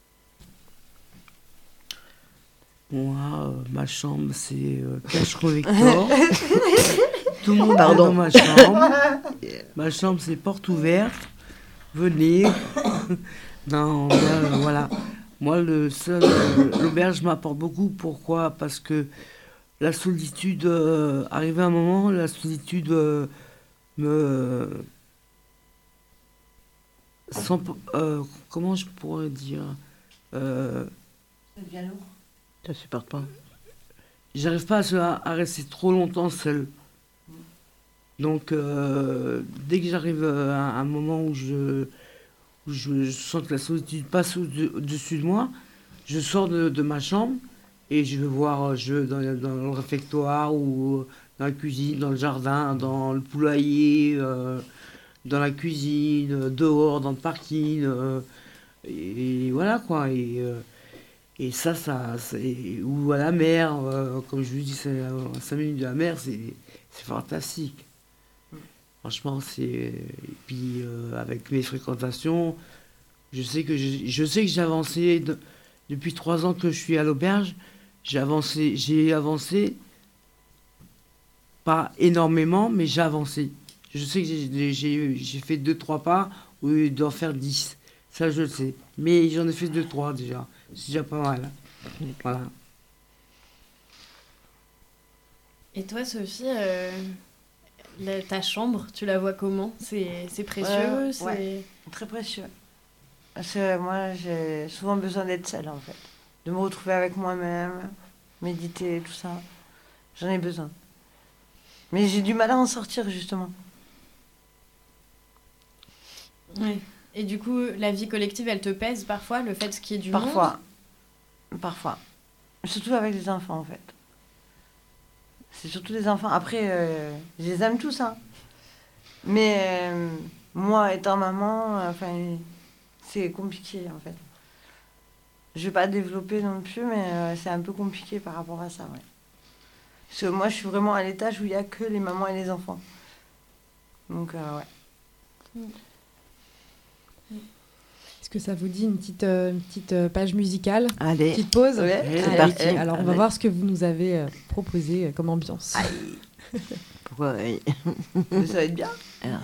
Moi, euh, ma chambre, c'est euh, cache convector. Tout le monde Pardon. est dans ma chambre. Ma chambre, c'est porte ouverte. Venez. Non, ben, euh, voilà. Moi, le seul, euh, l'auberge m'apporte beaucoup. Pourquoi ? Parce que la solitude, euh, arrivé à un moment, la solitude euh, me... Sans, euh, comment je pourrais dire euh, Ça devient lourd. Ça ne supporte pas. J'arrive pas à, à rester trop longtemps seul. Donc, euh, dès que j'arrive à un moment où je, où je, je sens que la solitude passe au- au-dessus de moi, je sors de, de ma chambre et je vais voir je vais dans, dans le réfectoire ou dans la cuisine, dans le jardin, dans le poulailler, euh, dans la cuisine, dehors, dans le parking. euh, et, et voilà quoi. Et, euh, Et ça, ça c'est, ou à la mer, euh, comme je vous dis, c'est à cinq minutes de la mer, c'est, c'est fantastique. Franchement, c'est... Et puis, euh, avec mes fréquentations, je sais que j'ai, je sais que j'ai avancé, de- depuis trois ans que je suis à l'auberge, j'ai avancé, j'ai avancé, pas énormément, mais j'ai avancé. Je sais que j'ai, j'ai, j'ai fait deux, trois pas, au lieu d'en faire dix. Ça, je le sais. Mais j'en ai fait deux, trois déjà. C'est déjà pas mal. Voilà. Et toi, Sophie, euh, la- ta chambre, tu la vois comment ? C'est, c'est précieux Ouais, c'est... ouais, très précieux. Parce que moi, j'ai souvent besoin d'être seule, en fait. De me retrouver avec moi-même, méditer, tout ça. J'en ai besoin. Mais j'ai du mal à en sortir, justement. Ouais. Et du coup, la vie collective, elle te pèse parfois, le fait qu'il y ait du monde ? Parfois. Parfois. Surtout avec les enfants, en fait. C'est surtout les enfants. Après, euh, je les aime tous, hein. Mais euh, moi, étant maman, euh, enfin, c'est compliqué, en fait. Je vais pas développer non plus, mais euh, c'est un peu compliqué par rapport à ça, ouais. Parce que moi, je suis vraiment à l'étage où il y a que les mamans et les enfants. Donc, euh, ouais. Est-ce que ça vous dit une petite, euh, une petite euh, page musicale ? Allez. Petite pause ? Ouais, Allez, c'est parti. alors, on va Allez. voir ce que vous nous avez euh, proposé euh, comme ambiance. Pourquoi oui. Mais ça va être bien. Alors.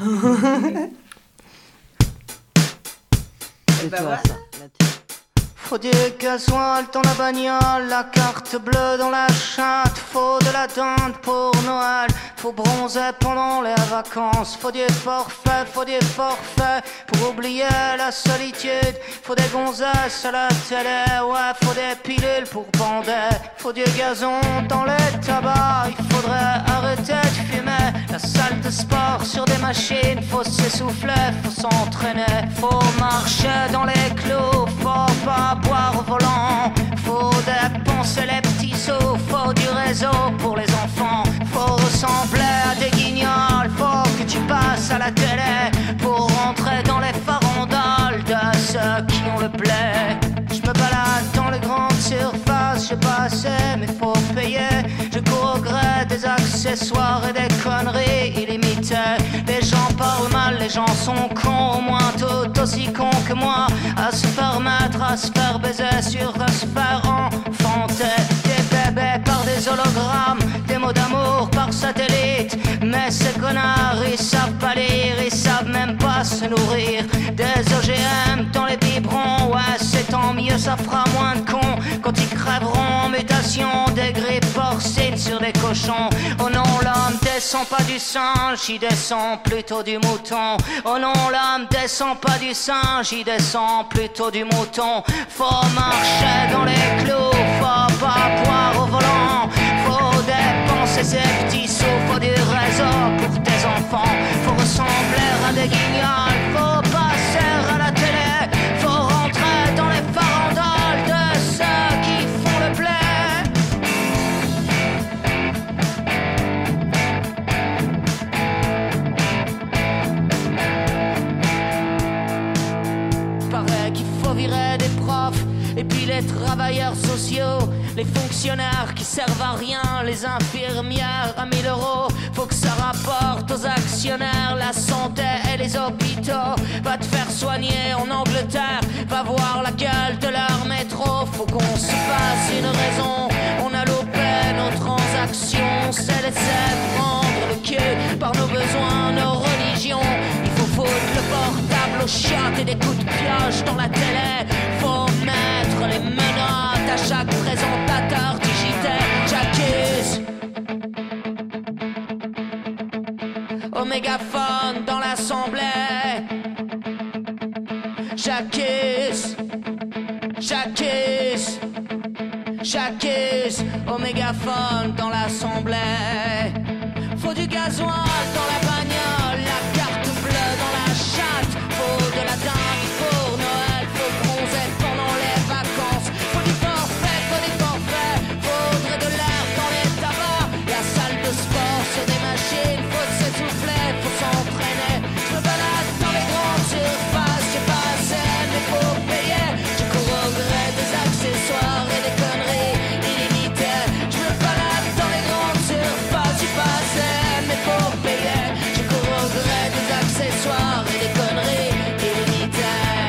Eh C'est ben toi, voilà. ça. Là, t'es- Faut du gasoil dans la bagnole, la carte bleue dans la chatte. Faut de la dinde pour Noël, faut bronzer pendant les vacances. Faut du forfait, faut du forfait pour oublier la solitude. Faut des gonzesses à la télé, ouais, faut des pilules pour bander. Faut du gazon dans les tabacs, il faudrait arrêter de fumer. La salle de sport sur des machines, faut s'essouffler, faut s'entraîner. Faut marcher dans les clous, faut pas boire au volant. Faut dépenser les petits sous, faut du réseau pour les enfants. Faut ressembler à des guignols, faut que tu passes à la télé pour rentrer dans les farandoles de ceux qui ont le blé. Je me balade dans les grandes surfaces, j'ai pas assez mais faut payer. Je cours au gré des accessoires et des conneries illimitées. Les gens parlent mal, les gens sont cons, au moins tout aussi cons que moi. À se faire mettre, à se faire baiser, sur à se faire enfanter. Des bébés par des hologrammes, des mots d'amour par satellite. Mais ces connards, ils savent pas lire, ils savent même pas se nourrir. Des O G M dans les biberons, ouais c'est tant mieux, ça fera moins de cons quand ils crèveront en mutation. Des grippes porcines sur des cochons. Oh non, l'homme descend pas du singe, il descend plutôt du mouton. Oh non, l'homme descend pas du singe, il descend plutôt du mouton. Faut marcher dans les clous, faut pas boire au volant. Faut dépenser ses petits sous, faut du réseau pour tes enfants. Faut ressembler à des guignols, faut passer à la télé. Faut rentrer dans les farandoles de puis les travailleurs sociaux, les fonctionnaires qui servent à rien, les infirmières à mille euros. Faut que ça rapporte aux actionnaires la santé et les hôpitaux. Va te faire soigner en Angleterre, va voir la gueule de leur métro. Faut qu'on se fasse une raison, on a loupé nos transactions, c'est laisser prendre le cul par nos besoins, nos religions. Il faut foutre le portable au chat et des coups de pioche dans la télé. Faut mettre les menottes à chaque présentateur digital. J'accuse au mégaphone dans l'assemblée. J'accuse, j'accuse, j'accuse au mégaphone dans l'assemblée. Faut du gasoil dans la bagnole, la carte bleue dans la chatte. Faut de la dingue pour Noël, faut bronzer pendant les vacances. Faut du forfait, faut des forfaits, faudrait de l'air dans les tabacs. La salle de sport sur des machines, faut s'essouffler, faut s'entraîner. Je me balade dans les grandes surfaces, j'ai pas assez mais faut payer. Je cours au gré des accessoires et des conneries illimitées. Je me balade dans les grandes surfaces, j'ai pas assez mais faut payer. Je cours au gré des accessoires et des conneries illimitées.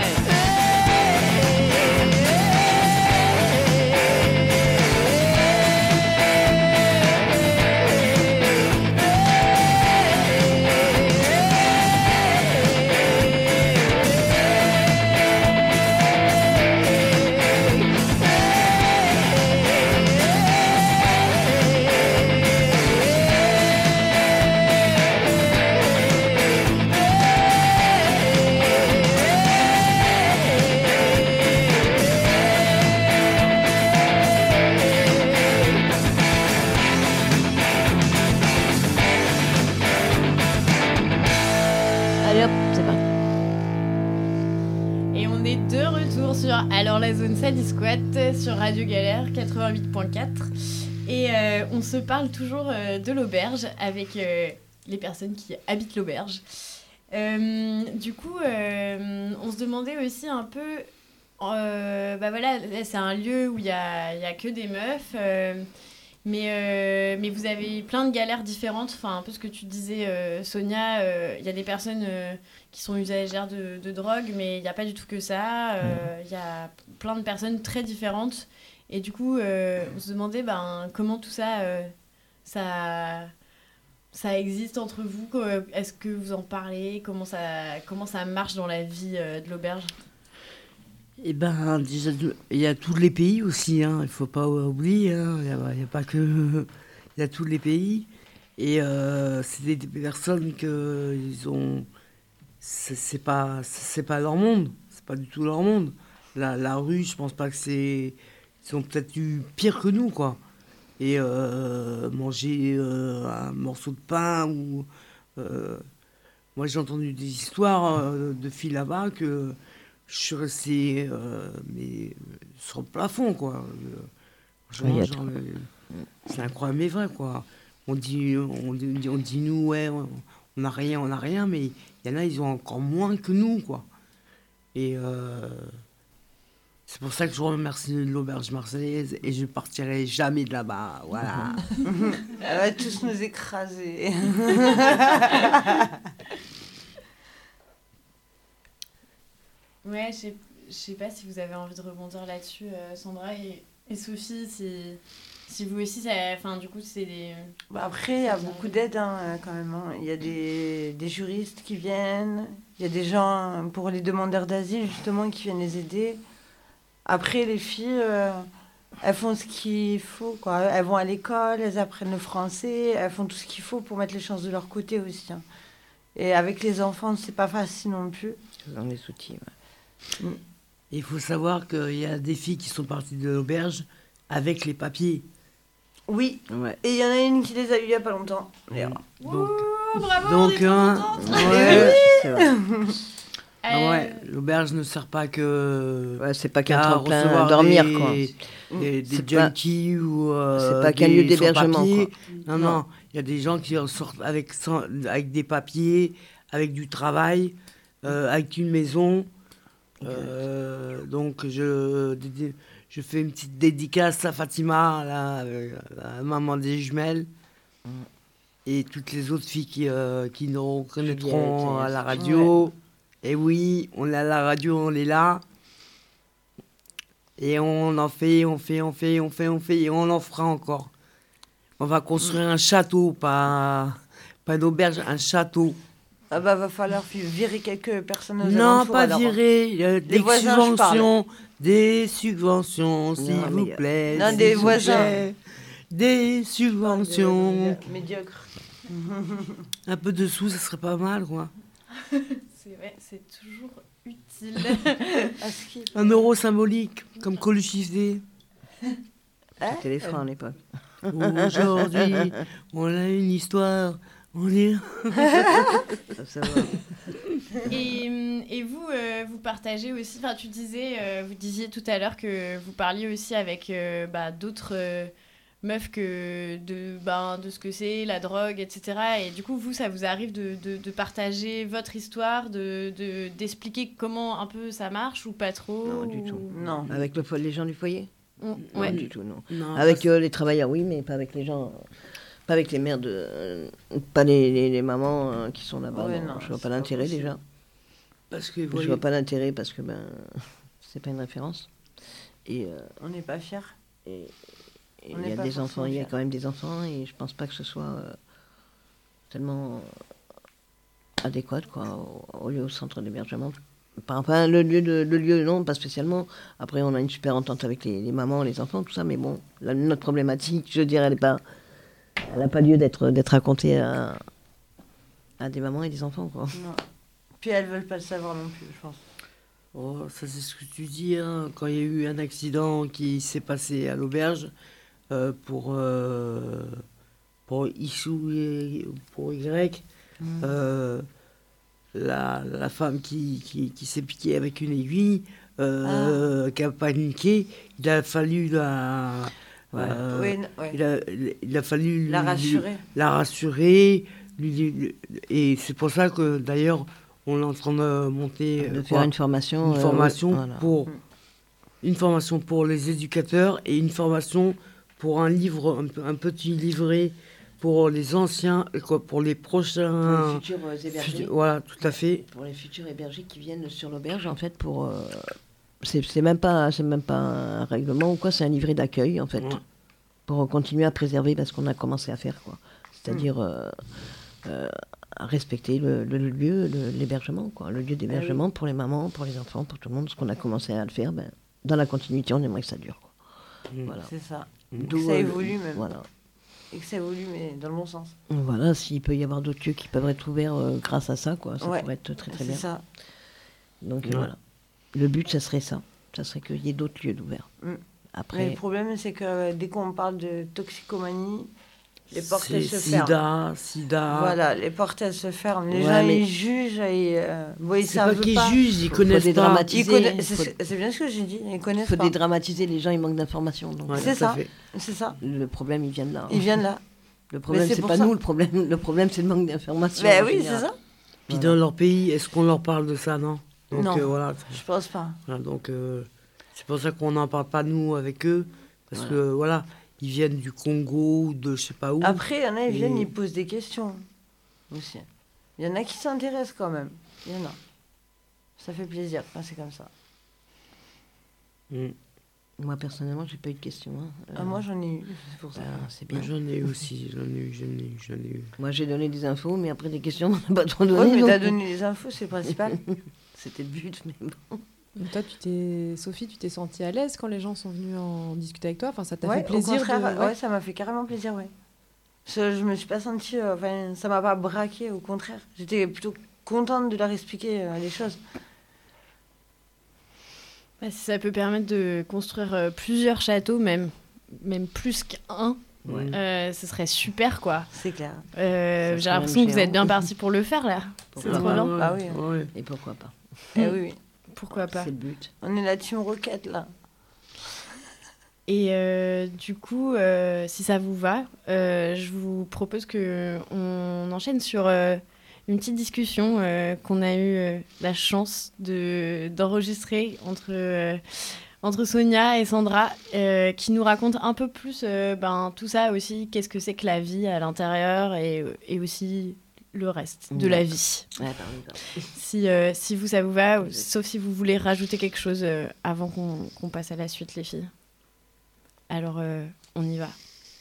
Allez hop, c'est parti. Et on est de retour sur Alors la zone ça dit squat sur Radio Galère quatre-vingt-huit point quatre. Et euh, on se parle toujours euh, de l'auberge avec euh, les personnes qui habitent l'auberge. Euh, du coup, euh, on se demandait aussi un peu... Euh, bah voilà, là, c'est un lieu où il n'y a, y a que des meufs. Euh, mais, euh, mais vous avez plein de galères différentes. Enfin, un peu ce que tu disais, euh, Sonia. Il euh, y a des personnes euh, qui sont usagères de, de drogue, mais il n'y a pas du tout que ça. Il y a plein de personnes très différentes. Et du coup, euh, on se demandait ben, comment tout ça, euh, ça, ça existe entre vous. Est-ce que vous en parlez? Comment ça, comment ça marche dans la vie euh, de l'auberge? Eh ben, déjà, il y a tous les pays aussi, hein. Il ne faut pas oublier, hein. Il n'y a, y a pas que... Il y a tous les pays. Et euh, c'est des, des personnes que ils ont... C'est, c'est, pas, c'est pas leur monde. C'est pas du tout leur monde. La, la rue, je pense pas que c'est... Ils ont peut-être eu pire que nous, quoi. Et euh, manger euh, un morceau de pain ou... Euh, moi, j'ai entendu des histoires euh, de filles là-bas que... Je suis resté euh, mais, sur le plafond, quoi. Euh, genre, genre, euh, c'est incroyable, mais vrai, quoi. On dit, on dit, on dit nous, ouais, on n'a rien, on n'a rien, mais il y en a, ils ont encore moins que nous, quoi. Et euh, c'est pour ça que je remercie l'auberge marseillaise et je ne partirai jamais de là-bas, voilà. Elle va tous nous écraser. Ouais, je sais, je sais pas si vous avez envie de rebondir là-dessus, euh, Sandra et, et Sophie, si, si vous aussi, ça, enfin, du coup, c'est des... Bah après, il y a beaucoup d'aide, hein, quand même. Hein. Il y a des, des juristes qui viennent, il y a des gens pour les demandeurs d'asile, justement, qui viennent les aider. Après, les filles, euh, elles font ce qu'il faut, quoi. Elles vont à l'école, elles apprennent le français, elles font tout ce qu'il faut pour mettre les chances de leur côté aussi. Hein. Et avec les enfants, c'est pas facile non plus. Dans les outils, ouais. Il faut savoir qu'il y a des filles qui sont parties de l'auberge avec les papiers. Oui, ouais. Et il y en a une qui les a eu il n'y a pas longtemps. Donc, Ouh, bravo, donc on est hein, contente. ouais, c'est vrai. Ah ouais, l'auberge ne sert pas que... Ouais, c'est pas qu'un qu'à tremplin recevoir dormir, des, quoi. Des, des C'est junkies pas, ou... Euh, c'est pas qu'un des lieu d'hébergement, sans-papiers. quoi. Non, non, il y a des gens qui sortent avec, sans, avec des papiers, avec du travail, euh, avec une maison. Euh, donc, je, je fais une petite dédicace à Fatima, la, la maman des jumelles, mmh. et toutes les autres filles qui, euh, qui nous reconnaîtront à la radio. Ouais. Et oui, on est à la radio, on est là. Et on en fait, on fait, on fait, on fait, on fait, et on en fera encore. On va construire mmh. un château, pas, pas une auberge, un château. Ah bah va falloir virer quelques personnes aux Non, alentours, pas alors. virer, euh, des voisins, subventions, des subventions, s'il Non, vous mais, plaît. Non, des voisins. Plaît, des subventions. Médiocre. Un peu de sous, ça serait pas mal, quoi. C'est vrai, c'est toujours utile. Un euro symbolique, comme Coluche faisait. C'était les freins à l'époque. Aujourd'hui, on a une histoire. On est. Ça va. Et, et vous, euh, vous partagez aussi. Enfin, tu disais, euh, vous disiez tout à l'heure que vous parliez aussi avec euh, bah, d'autres euh, meufs que de, bah, de ce que c'est la drogue, et cetera. Et du coup, vous, ça vous arrive de, de, de partager votre histoire, de, de d'expliquer comment un peu ça marche ou pas trop? Non, du tout. Ou... Non. Avec le, les gens du foyer? On... Non, ouais. du tout, non. non avec euh, les travailleurs, oui, mais pas avec les gens. Pas avec les mères de. Euh, pas les, les, les mamans euh, qui sont là-bas. Ouais, non, non, je vois pas l'intérêt pas déjà. Parce que, je voyez... vois pas l'intérêt parce que ben, c'est pas une référence. Et, euh, on n'est pas fiers. Et il y a des enfants, il y a quand même des enfants et je pense pas que ce soit euh, tellement adéquat, quoi, au, au lieu au centre d'hébergement. Par enfin, le lieu, de, le lieu, non, pas spécialement. Après, on a une super entente avec les, les mamans, les enfants, tout ça, mais bon, la, notre problématique, je dirais, elle est pas. Elle n'a pas lieu d'être, d'être racontée à, à des mamans et des enfants, quoi. Non. Puis elles ne veulent pas le savoir non plus, je pense. Oh, ça c'est ce que tu dis, hein. Quand il y a eu un accident qui s'est passé à l'auberge, euh, pour, euh, pour X ou pour Y, mmh. euh, la, la femme qui, qui, qui s'est piquée avec une aiguille, euh, ah. qui a paniqué, il a fallu la... Ouais. Euh, oui, ouais. il, a, il a fallu la lui, rassurer. Lui, la rassurer. Lui, lui, et c'est pour ça que d'ailleurs, on est en train de monter. De quoi, faire une formation. Une formation, euh, voilà. pour, une formation pour les éducateurs et une formation pour un livre, un, un petit livret pour les anciens, quoi, pour les prochains. Pour les futurs hébergés. Futur, voilà, tout à fait. Pour les futurs hébergés qui viennent sur l'auberge, en fait, pour. Euh, C'est, c'est, même pas, c'est même pas un règlement ou quoi, c'est un livret d'accueil en fait, ouais. pour continuer à préserver ce qu'on a commencé à faire, quoi. C'est-à-dire euh, euh, à respecter le, le lieu, le, l'hébergement, quoi. Le lieu d'hébergement ah, oui. pour les mamans, pour les enfants, pour tout le monde, ce qu'on a commencé à le faire, ben, dans la continuité, on aimerait que ça dure, quoi. Mmh. Voilà. C'est ça. D'où, que ça évolue même. Voilà. Et que ça évolue, mais dans le bon sens. Voilà, s'il peut y avoir d'autres lieux qui peuvent être ouverts euh, grâce à ça, quoi, ça ouais. pourrait être très très c'est bien. C'est ça. Donc ouais. voilà. Le but, ça serait ça. Ça serait qu'il y ait d'autres lieux d'ouverts. Mmh. Après... Mais le problème, c'est que dès qu'on parle de toxicomanie, les portes, c'est elles se sida, ferment. Sida. Voilà, les portes, elles se ferment. Les ouais, gens, mais... ils jugent. Et, euh, bon, ils c'est pas qu'ils pas. jugent, ils faut, connaissent faut pas. Ils conna... faut... c'est, c'est bien ce que j'ai dit, ils connaissent faut pas. Il faut dédramatiser, les gens, ils manquent d'informations. Donc, ouais, c'est, ça. c'est ça. Le problème, il vient de là. Hein. Il vient de là. Le problème, c'est, c'est pas ça. nous, le problème, le problème, c'est le manque d'informations. Ben oui, c'est ça. Puis voilà. Dans leur pays, est-ce qu'on leur parle de ça, non? Donc, non, euh, voilà. Je pense pas. Voilà, donc, euh, c'est pour ça qu'on n'en parle pas, nous, avec eux. Parce voilà. que, voilà, ils viennent du Congo ou de je sais pas où. Après, il y en a, ils et... viennent, ils posent des questions aussi. Il y en a qui s'intéressent quand même. Il y en a. Ça fait plaisir quand c'est comme ça. Mm. Moi, personnellement, j'ai pas eu de questions. Hein. Euh... Ah, moi, j'en ai eu. C'est pour ça. Ah, c'est bien. Moi, j'en ai eu aussi. J'en ai eu, j'en ai eu, j'en ai eu. Moi, j'ai donné des infos, mais après, des questions, on n'a pas trop donné. Oui, mais donc... t'as donné des infos, c'est le principal. C'était le but, mais bon. Donc toi, tu t'es... Sophie, tu t'es sentie à l'aise quand les gens sont venus en discuter avec toi? Enfin, ça t'a ouais, fait plaisir au contraire, de... ouais. ouais, ça m'a fait carrément plaisir, ouais. Je, je me suis pas sentie... Enfin, euh, ça m'a pas braquée, au contraire. J'étais plutôt contente de leur expliquer euh, les choses. Bah, si ça peut permettre de construire euh, plusieurs châteaux, même, même plus qu'un, ouais. euh, ce serait super, quoi. C'est clair. Euh, j'ai l'impression que vous êtes bien partis pour le faire, là. Pourquoi c'est trop pas. bien. Ah oui. Ouais. Et pourquoi pas. Eh oui, oui. Pourquoi pas. C'est le but. On est la team Rocket, là. Et euh, du coup, euh, si ça vous va, euh, je vous propose qu'on enchaîne sur euh, une petite discussion euh, qu'on a eu euh, la chance de, d'enregistrer entre, euh, entre Sonia et Sandra, euh, qui nous racontent un peu plus euh, ben, tout ça aussi, qu'est-ce que c'est que la vie à l'intérieur et, et aussi le reste de la vie. Ouais, pardon. Si, euh, si vous, ça vous va, ou- sauf si vous voulez rajouter quelque chose euh, avant qu'on qu'on passe à la suite, les filles. Alors, euh, on y va.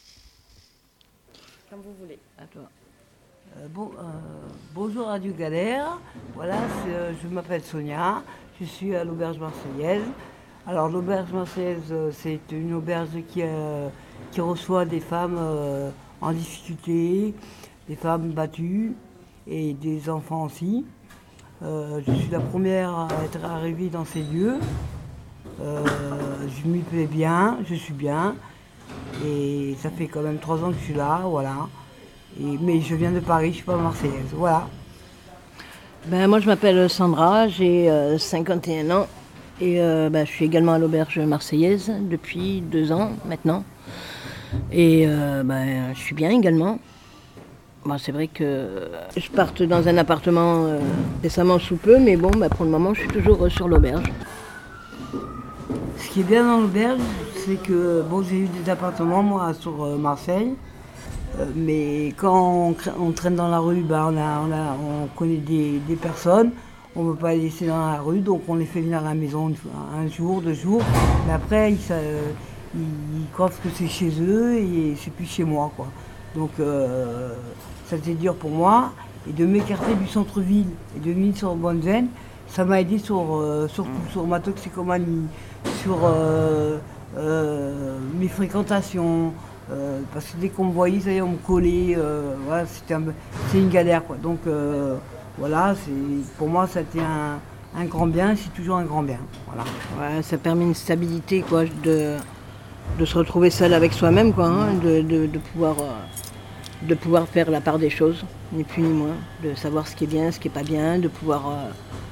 Comme vous voulez. À toi. Euh, bon, euh, bonjour Radio Galère. Voilà, c'est, euh, je m'appelle Sonia. Je suis à l'auberge marseillaise. Alors l'auberge marseillaise, euh, c'est une auberge qui, euh, qui reçoit des femmes euh, en difficulté, des femmes battues et des enfants aussi. Euh, je suis la première à être arrivée dans ces lieux. Euh, je m'y plais bien, je suis bien. Et ça fait quand même trois ans que je suis là, voilà. Et, mais je viens de Paris, je ne suis pas marseillaise, voilà. Ben, moi, je m'appelle Sandra, j'ai euh, cinquante et un ans et euh, ben, je suis également à l'auberge marseillaise depuis deux ans maintenant. Et euh, ben, je suis bien également. Bon, c'est vrai que je parte dans un appartement euh, récemment sous peu, mais bon, ben, pour le moment, je suis toujours euh, sur l'auberge. Ce qui est bien dans l'auberge, c'est que bon, j'ai eu des appartements, moi, sur euh, Marseille. Euh, mais quand on, cra- on traîne dans la rue, ben, on, a, on, a, on connaît des, des personnes. On ne peut pas les laisser dans la rue, donc on les fait venir à la maison une fois- un jour, deux jours. Mais après, ils, ça, euh, ils, ils croient que c'est chez eux et c'est plus chez moi, quoi. Donc euh, ça a été dur pour moi. Et de m'écarter du centre-ville et de venir sur Bonne-Veine, ça m'a aidé sur, euh, surtout sur ma toxicomanie, sur euh, euh, mes fréquentations. Euh, parce que dès qu'on me voyait, ça y est, on me collait. Euh, voilà, c'était un- c'est une galère, quoi. Donc euh, voilà, c'est, pour moi, ça a été un, un grand bien, c'est toujours un grand bien. Voilà. Ouais, ça permet une stabilité, quoi, de, de se retrouver seul avec soi-même, quoi, hein, de, de, de pouvoir, euh, de pouvoir faire la part des choses, ni plus ni moins, de savoir ce qui est bien, ce qui n'est pas bien, de pouvoir, euh,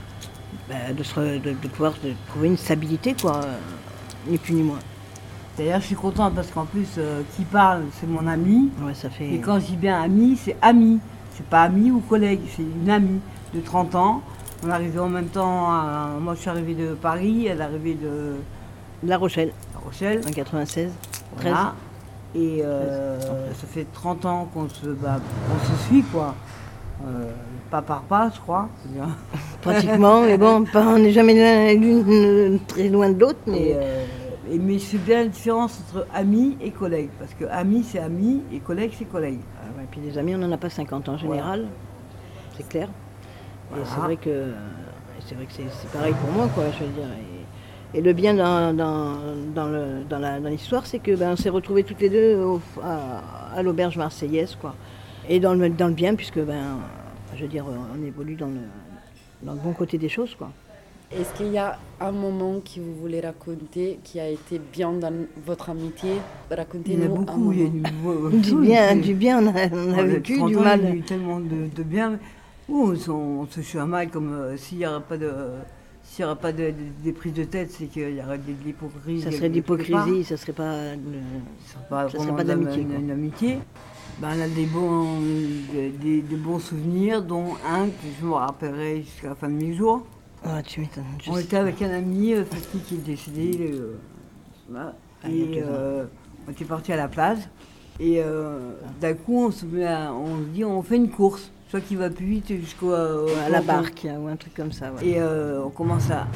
bah, de, se re- de, de pouvoir de trouver une stabilité, quoi, euh, ni plus ni moins. D'ailleurs, je suis contente parce qu'en plus, euh, qui parle, c'est mon ami. Ouais, ça fait... Et quand je dis bien ami, c'est ami. C'est pas ami ou collègue, c'est une amie de trente ans. On est arrivé en même temps, à- moi je suis arrivée de Paris, elle est arrivée de La Rochelle, La Rochelle. en quatre-vingt-seize, treize. Voilà. Et euh, ça fait trente ans qu'on se, bah, on se suit, quoi. Euh, pas par pas, je crois. c'est bien. Pratiquement, mais bon, pas- on n'est jamais l'un- l'une très loin de l'autre, mais... Et, euh, et- mais c'est bien la différence entre ami et collègue. Parce que ami, c'est ami et collègue, c'est collègue. Ah ouais, puis les amis, on n'en a pas cinquante en général, c'est clair. Et Voilà. c'est vrai que, et c'est vrai que c'est c'est pareil pour moi, quoi, je veux dire. Et, et le bien dans, dans, dans, le- dans la- dans l'histoire, c'est que ben, on s'est retrouvés toutes les deux au- à, à l'auberge marseillaise, quoi. Et dans le, dans le bien, puisque, ben, je veux dire, on évolue dans le, dans le bon côté des choses, quoi. Est-ce qu'il y a un moment que vous voulez raconter qui a été bien dans votre amitié? Racontez-nous Il y en a un beaucoup, il y a moment. du, Du bien, du bien, on a, on a Avec vécu, trente du ans, mal. Il y a eu tellement de, de bien. Ouh, on, se- on se fait un mal comme euh, s'il n'y aurait pas de. S'il n'y aurait pas de, de- des prises de tête, c'est qu'il y aurait de, de l'hypocrisie. Ça serait de quelque part. l'hypocrisie, ça serait pas, une- Ça serait pas ça serait vraiment pas de la- d'amitié, une, quoi. une amitié. Ben, on a des bons, des, des- des bons souvenirs, dont un que je me rappellerai jusqu'à la fin de mes jours. Ah, tu m'étonnes. je On sais. était avec un ami, euh, Fatih, qui est décédé. euh, voilà. Ah, il y a et deux ans. euh, on était parti à la plage. Et euh, d'un coup, on se, met à- on se dit, on fait une course. Soit qui va plus vite jusqu'au euh, Ouais, à la au- barque ou un truc comme ça. Ouais. Et euh, on commence à.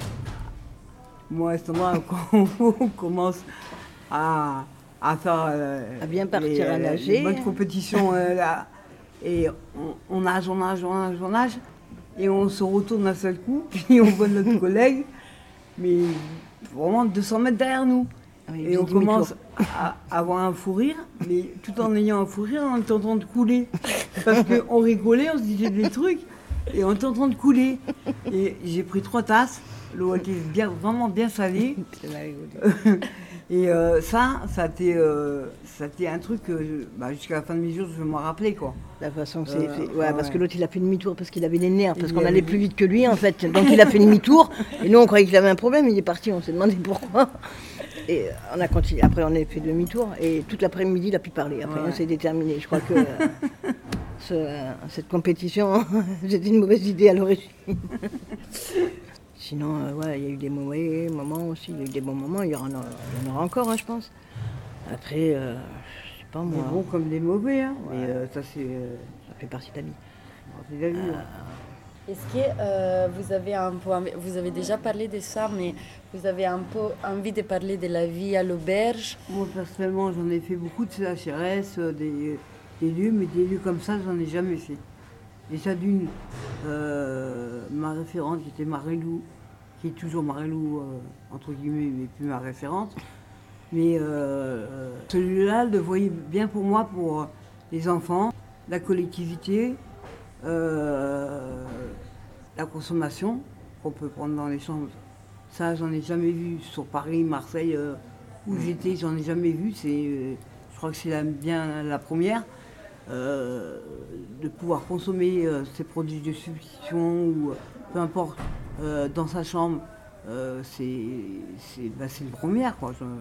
Moi, à ce moment, on commence à, à faire. euh, À bien partir les, à euh, nager. les bonnes compétitions. euh, là. Et on, on nage, on nage, on nage, on nage. Et on se retourne d'un seul coup. Puis on voit notre collègue, mais vraiment deux cents mètres derrière nous. Oui, Et vous on êtes demi-tour. commence à avoir un fou rire, mais tout en ayant un fou rire, on était en train de couler. Parce qu'on rigolait, on se disait des trucs, et on était en train de couler. Et j'ai pris trois tasses, l'eau était bien, vraiment bien salée. Et euh, ça, ça a, été, euh, ça a été un truc que je- bah, jusqu'à la fin de mes jours, je vais m'en rappeler, quoi. La façon, c'est, Euh, c'est- ouais, parce ouais. que l'autre il a fait demi-tour parce qu'il avait les nerfs, parce Il qu'on avait- allait plus vite que lui en fait. Donc il a fait demi-tour et nous on croyait qu'il avait un problème, il est parti, on s'est demandé pourquoi. Et on a continué, après on a fait demi-tour et toute l'après-midi il a pu parler. Après Ouais. on s'est déterminé. Je crois que euh, ce- euh, cette compétition, c'était une mauvaise idée à l'origine. Sinon, euh, ouais, il y a eu des mauvais moments aussi, il y a eu des bons moments, il y en, a, il y en aura encore, hein, je pense. Après, euh, je sais pas moi. Des bons comme des mauvais, hein. Ouais. Mais euh, ça, c'est. Euh, ça fait partie de la vie. C'est la vie. Euh, ouais. Est-ce que euh, vous avez un peu, envie- vous avez déjà parlé de ça, mais vous avez un peu envie de parler de la vie à l'auberge? Moi, personnellement, j'en ai fait beaucoup de C H R S, euh, des, des lieux, mais des lieux comme ça, j'en ai jamais fait. Et ça, d'une, euh, ma référente, qui était Marilou, qui est toujours Marilou, euh, entre guillemets, mais plus ma référente. Mais euh, celui-là, le voyait bien pour moi, pour les enfants, la collectivité, euh, la consommation qu'on peut prendre dans les chambres. Ça, j'en ai jamais vu sur Paris, Marseille, euh, où j'étais, j'en ai jamais vu. C'est, euh, je crois que c'est la, bien la première. Euh, de pouvoir consommer euh, ces produits de substitution ou euh, peu importe euh, dans sa chambre, euh, c'est, c'est, bah, c'est une première, quoi. Je...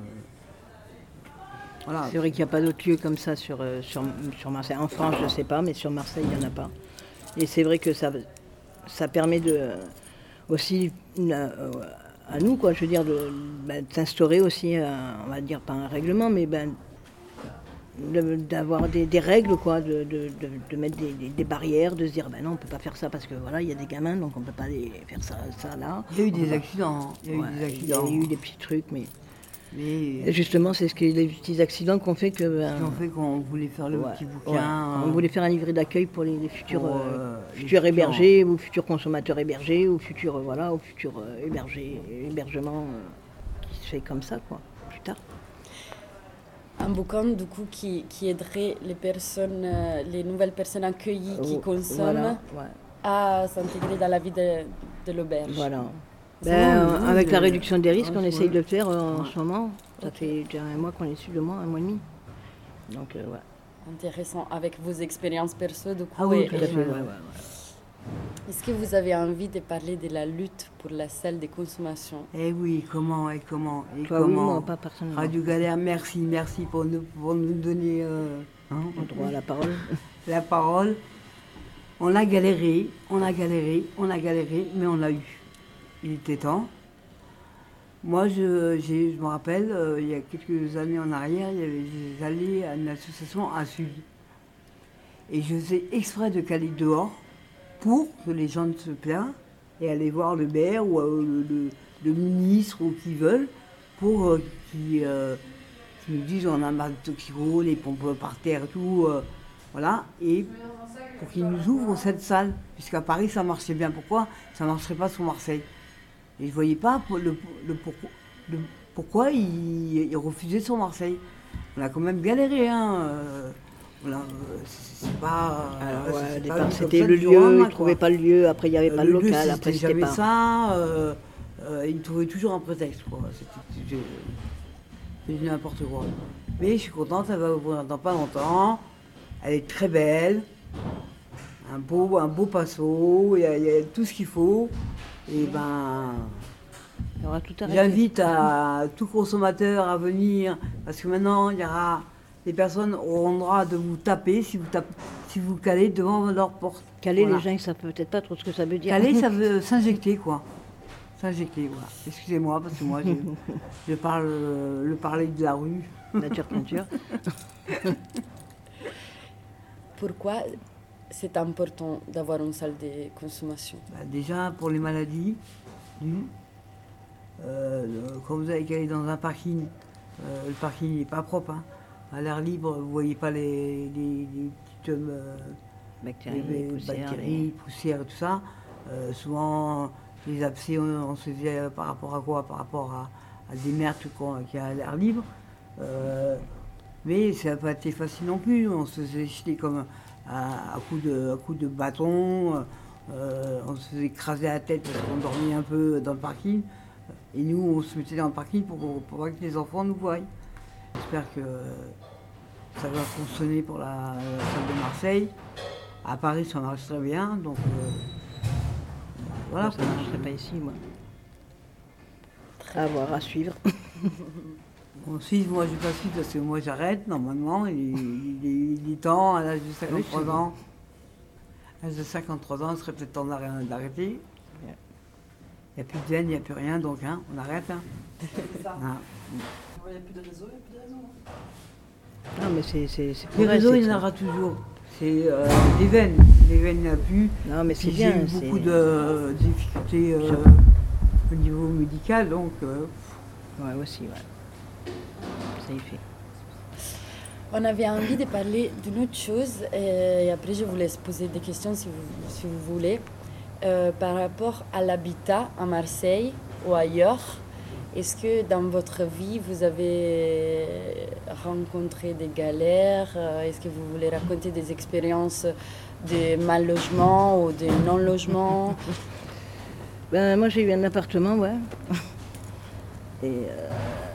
Voilà. C'est vrai qu'il n'y a pas d'autres lieux comme ça sur, euh, sur, sur Marseille. En France, je ne sais pas, mais sur Marseille, il n'y en a pas. Et c'est vrai que ça, ça permet de, aussi euh, à nous, quoi, je veux dire, de, bah, d'instaurer aussi, un, on va dire pas un règlement, mais ben, de, d'avoir des, des règles, quoi, de, de, de, de mettre des, des, des barrières, de se dire, ben non, on ne peut pas faire ça parce que voilà, il y a des gamins, donc on ne peut pas les faire ça, ça là. Il y a eu des accidents. Il y a ouais, eu des accidents. Il y a eu des petits trucs, mais. Mais et justement, c'est ce que, les petits accidents qu'on fait que. Ben, qui ont fait qu'on voulait faire le ouais, petit bouquin. Ouais. Euh, on voulait faire un livret d'accueil pour les, les futurs, pour, euh, les futurs futurs hébergés ou futurs consommateurs hébergés ou futurs, euh, voilà, ou futurs euh, hébergés, hébergements euh, qui se fait comme ça, quoi, plus tard. Un bouquin du coup qui, qui aiderait les personnes, euh, les nouvelles personnes accueillies qui Oh, consomment voilà, ouais. à s'intégrer dans la vie de, de l'auberge. Voilà. C'est Ben, bon, euh, avec oui, la je- réduction des risques, Ouais, on ouais. essaye de le faire euh, en Ouais. ce moment. Ça fait déjà un mois qu'on est dessus, deux mois, un mois et demi. Donc, euh, ouais. Intéressant, avec vos expériences perso du coup. Ah oui, et- tout à fait, et- ouais, ouais, ouais. Est-ce que vous avez envie de parler de la lutte pour la salle de consommation? Eh oui, comment, et comment, et Toi, oui, comment. moi, pas personnellement. Radio Galère, merci, merci pour nous, pour nous donner euh, hein, Le droit à la parole. La parole. On a galéré, on a galéré, on a galéré, mais on l'a eu. Il était temps. Moi, je, j'ai, je me rappelle, euh, il y a quelques années en arrière, il y avait, j'allais à une association à Sud. Et je faisais exprès de caler dehors pour que les gens ne se plaignent et aller voir le maire ou euh, le, le- le ministre ou qui veulent pour euh, qu'ils euh, qu'ils nous disent on a marre de toxico, les pompes par terre et tout. euh, voilà. Et pour qu'ils nous ouvrent cette salle. Puisqu'à Paris, ça marchait bien. Pourquoi ça ne marcherait pas sur Marseille? Et je ne voyais pas pour- le, le pourquoi, le pourquoi ils, ils refusaient sur Marseille. On a quand même galéré. Hein. euh, on a- euh, c'est c'est pas. Alors, euh, ouais, c'est au pas départ, comme c'était ça le du jour au lieu, lendemain, ils ne quoi. trouvaient pas le lieu, après il n'y avait Euh, pas de le lieu, local, c'était après c'était jamais pas. ça. Euh, euh, ils trouvaient toujours un prétexte. Quoi. C'était c'est du n'importe quoi. Mais je suis contente, elle va ouvrir dans pas longtemps. Elle est très belle. Un beau, un beau pinceau, il y, a- il y a tout ce qu'il faut. Et ben. Il y aura tout arrêté. J'invite à tout consommateur à venir, parce que maintenant, il y aura des personnes auront le droit de vous taper si vous, tapez, si vous calez devant leur porte. Caler, Voilà. les gens, ils savent peut-être pas trop ce que ça veut dire. Caler, ça veut s'injecter, quoi. S'injecter, voilà. Excusez-moi, parce que moi, je, je parle euh, le parler de la rue. Nature peinture. Pourquoi c'est important d'avoir une salle de consommation? Bah, déjà, pour les maladies, d'une. Euh, quand vous allez caler dans un parking, euh, le parking n'est pas propre. Hein. À l'air libre, vous ne voyez pas les, les, les petites euh, Bactéries, les- les poussières, bactéries, les- poussières et tout ça. Euh, souvent, les abcès, on, on se faisait euh, par rapport à quoi? Par rapport à, à des merdes qu'on- qui a à l'air libre. Euh, mais ça n'a pas été facile non plus. On se faisait jeter comme à, à coups de, à coups de bâton. Euh, on se faisait écraser la tête parce qu'on dormait un peu dans le parking. Et nous, on se mettait dans le parking pour, pour pas que les enfants nous voient. J'espère que ça va fonctionner pour la, la salle de Marseille. À Paris, ça marche très bien. Donc euh, voilà. Ça ne marcherait pas ici, moi. À voir, à suivre. Bon, si moi je ne vais pas suivre parce que moi j'arrête, normalement, il, il, est- il est temps, à l'âge de cinquante-trois Oui, c'est ans. À l'âge de cinquantre-trois ans, il serait peut-être temps d'arrêter. Il n'y a plus de veine, il n'y a plus rien, donc hein, on arrête. Hein. C'est ça. Ah. Il n'y a plus de réseau, il n'y a plus de réseau. Non, mais c'est c'est c'est Les pour réseaux, elle, il y c'est en ça. aura toujours. C'est euh, des veines. Les veines, il n'y en a plus. Non, mais c'est Puis bien, J'ai eu c'est- beaucoup de euh, difficultés euh, au niveau médical, donc. Euh, Ouais, aussi, ouais. Ça y fait. On avait envie de parler d'une autre chose et après je vous laisse poser des questions si vous, si vous voulez. Euh, par rapport à l'habitat à Marseille ou ailleurs, est-ce que dans votre vie vous avez rencontré des galères? Est-ce que vous voulez raconter des expériences de mal logement ou de non-logement? Ben, moi, j'ai eu un appartement, ouais. Et euh,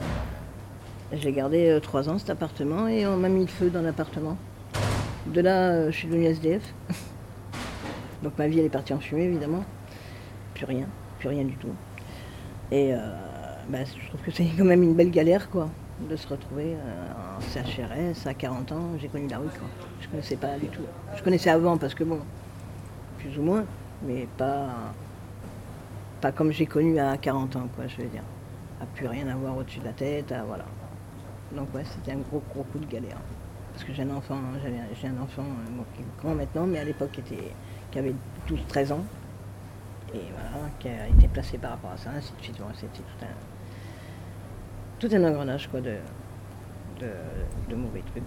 j'ai gardé euh, trois ans cet appartement et on m'a mis le feu dans l'appartement. De là, euh, je suis devenue S D F. Donc ma vie, elle est partie en fumée, évidemment. Plus rien, plus rien du tout. Et euh, ben, je trouve que c'est quand même une belle galère, quoi, de se retrouver euh, en C H R S à quarante ans. J'ai connu la rue, quoi. Je connaissais pas du tout. Je connaissais avant parce que, bon, plus ou moins, mais pas, pas comme j'ai connu à quarante ans, quoi, je veux dire. À plus rien avoir au-dessus de la tête, à, voilà. Donc ouais, c'était un gros gros coup de galère. Parce que j'ai un enfant, j'avais- j'ai un enfant euh, bon, qui est grand maintenant, mais à l'époque qui, était, qui avait douze treize ans. Et voilà, qui a été placé par rapport à ça, ainsi de suite. Bon, c'était tout un, tout un engrenage, quoi, de, de, de mauvais trucs.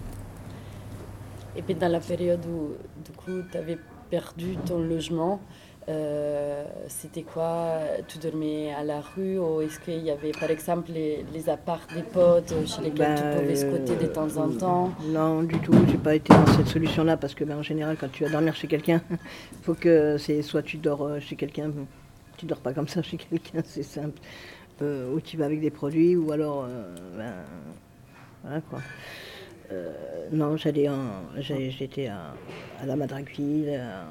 Et puis dans la période où du coup tu avais perdu ton logement, euh, c'était quoi? Tu dormais à la rue ou est-ce qu'il y avait par exemple les, les apparts des potes chez lesquels tu Ben, pouvais squatter de temps en temps? Non, du tout, j'ai pas été dans cette solution-là parce que ben, en général, quand tu vas dormir chez quelqu'un, faut que c'est soit tu dors euh, chez quelqu'un, tu dors pas comme ça chez quelqu'un, c'est simple, euh, ou tu vas avec des produits, ou alors, euh, ben, voilà quoi. Euh, non, j'allais en, j'ai- j'étais à, à la Madraguille, à,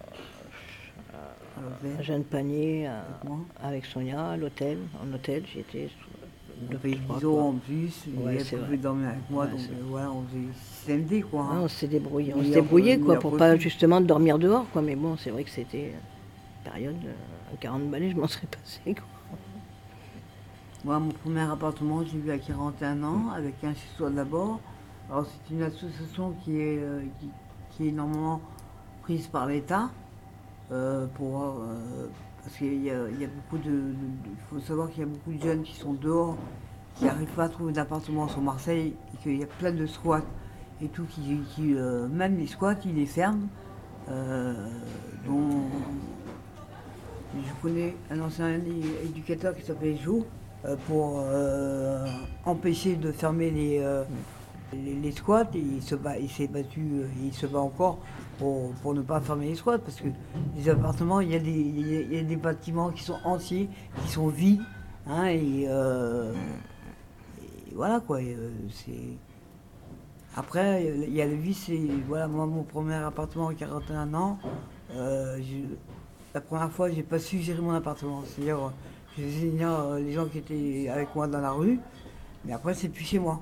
à, à Jeanne Panier, à- avec Sonia, à l'hôtel, en hôtel, j'y étais. on payait trois dix euros fois. en plus, Ouais, et elle c'est pouvait vrai. dormir avec moi, Ouais, donc c'est euh, voilà, on faisait système D, quoi. Ah, hein. on s'est débrouillé, on Mais s'est après- débrouillé quoi, mais pour après pas aussi- justement dormir dehors quoi. Mais bon, c'est vrai que c'était une période euh, à quarante balais, je m'en serais passé quoi. Moi, mon premier appartement, j'ai eu à quarante et un ans, avec un chez soi d'abord. Alors, c'est une association qui est, euh, qui, qui est normalement prise par l'État. euh, pour, euh, parce qu'il y a, il y a beaucoup de. Il faut savoir qu'il y a beaucoup de jeunes qui sont dehors, qui n'arrivent pas à trouver d'appartement sur Marseille, et qu'il y a plein de squats et tout, qui, qui, euh, même les squats, ils les ferment. Euh, dont je connais un ancien é- éducateur qui s'appelait Jo, euh, pour euh, empêcher de fermer les, euh, les, les squats. Et il se bat, il s'est battu, euh, et il se bat encore pour, pour ne pas fermer les squats, parce que les appartements, il y a des, il y a- il y a des bâtiments qui sont entiers, qui sont vides, hein, et, euh, et voilà quoi. et, euh, c'est... Après, il y a le vice, et voilà, moi, mon premier appartement à quarante et un ans, euh, je- la première fois, j'ai pas su gérer mon appartement. C'est-à-dire, euh, je faisais venir euh, les gens qui étaient avec moi dans la rue, mais après, c'est plus chez moi.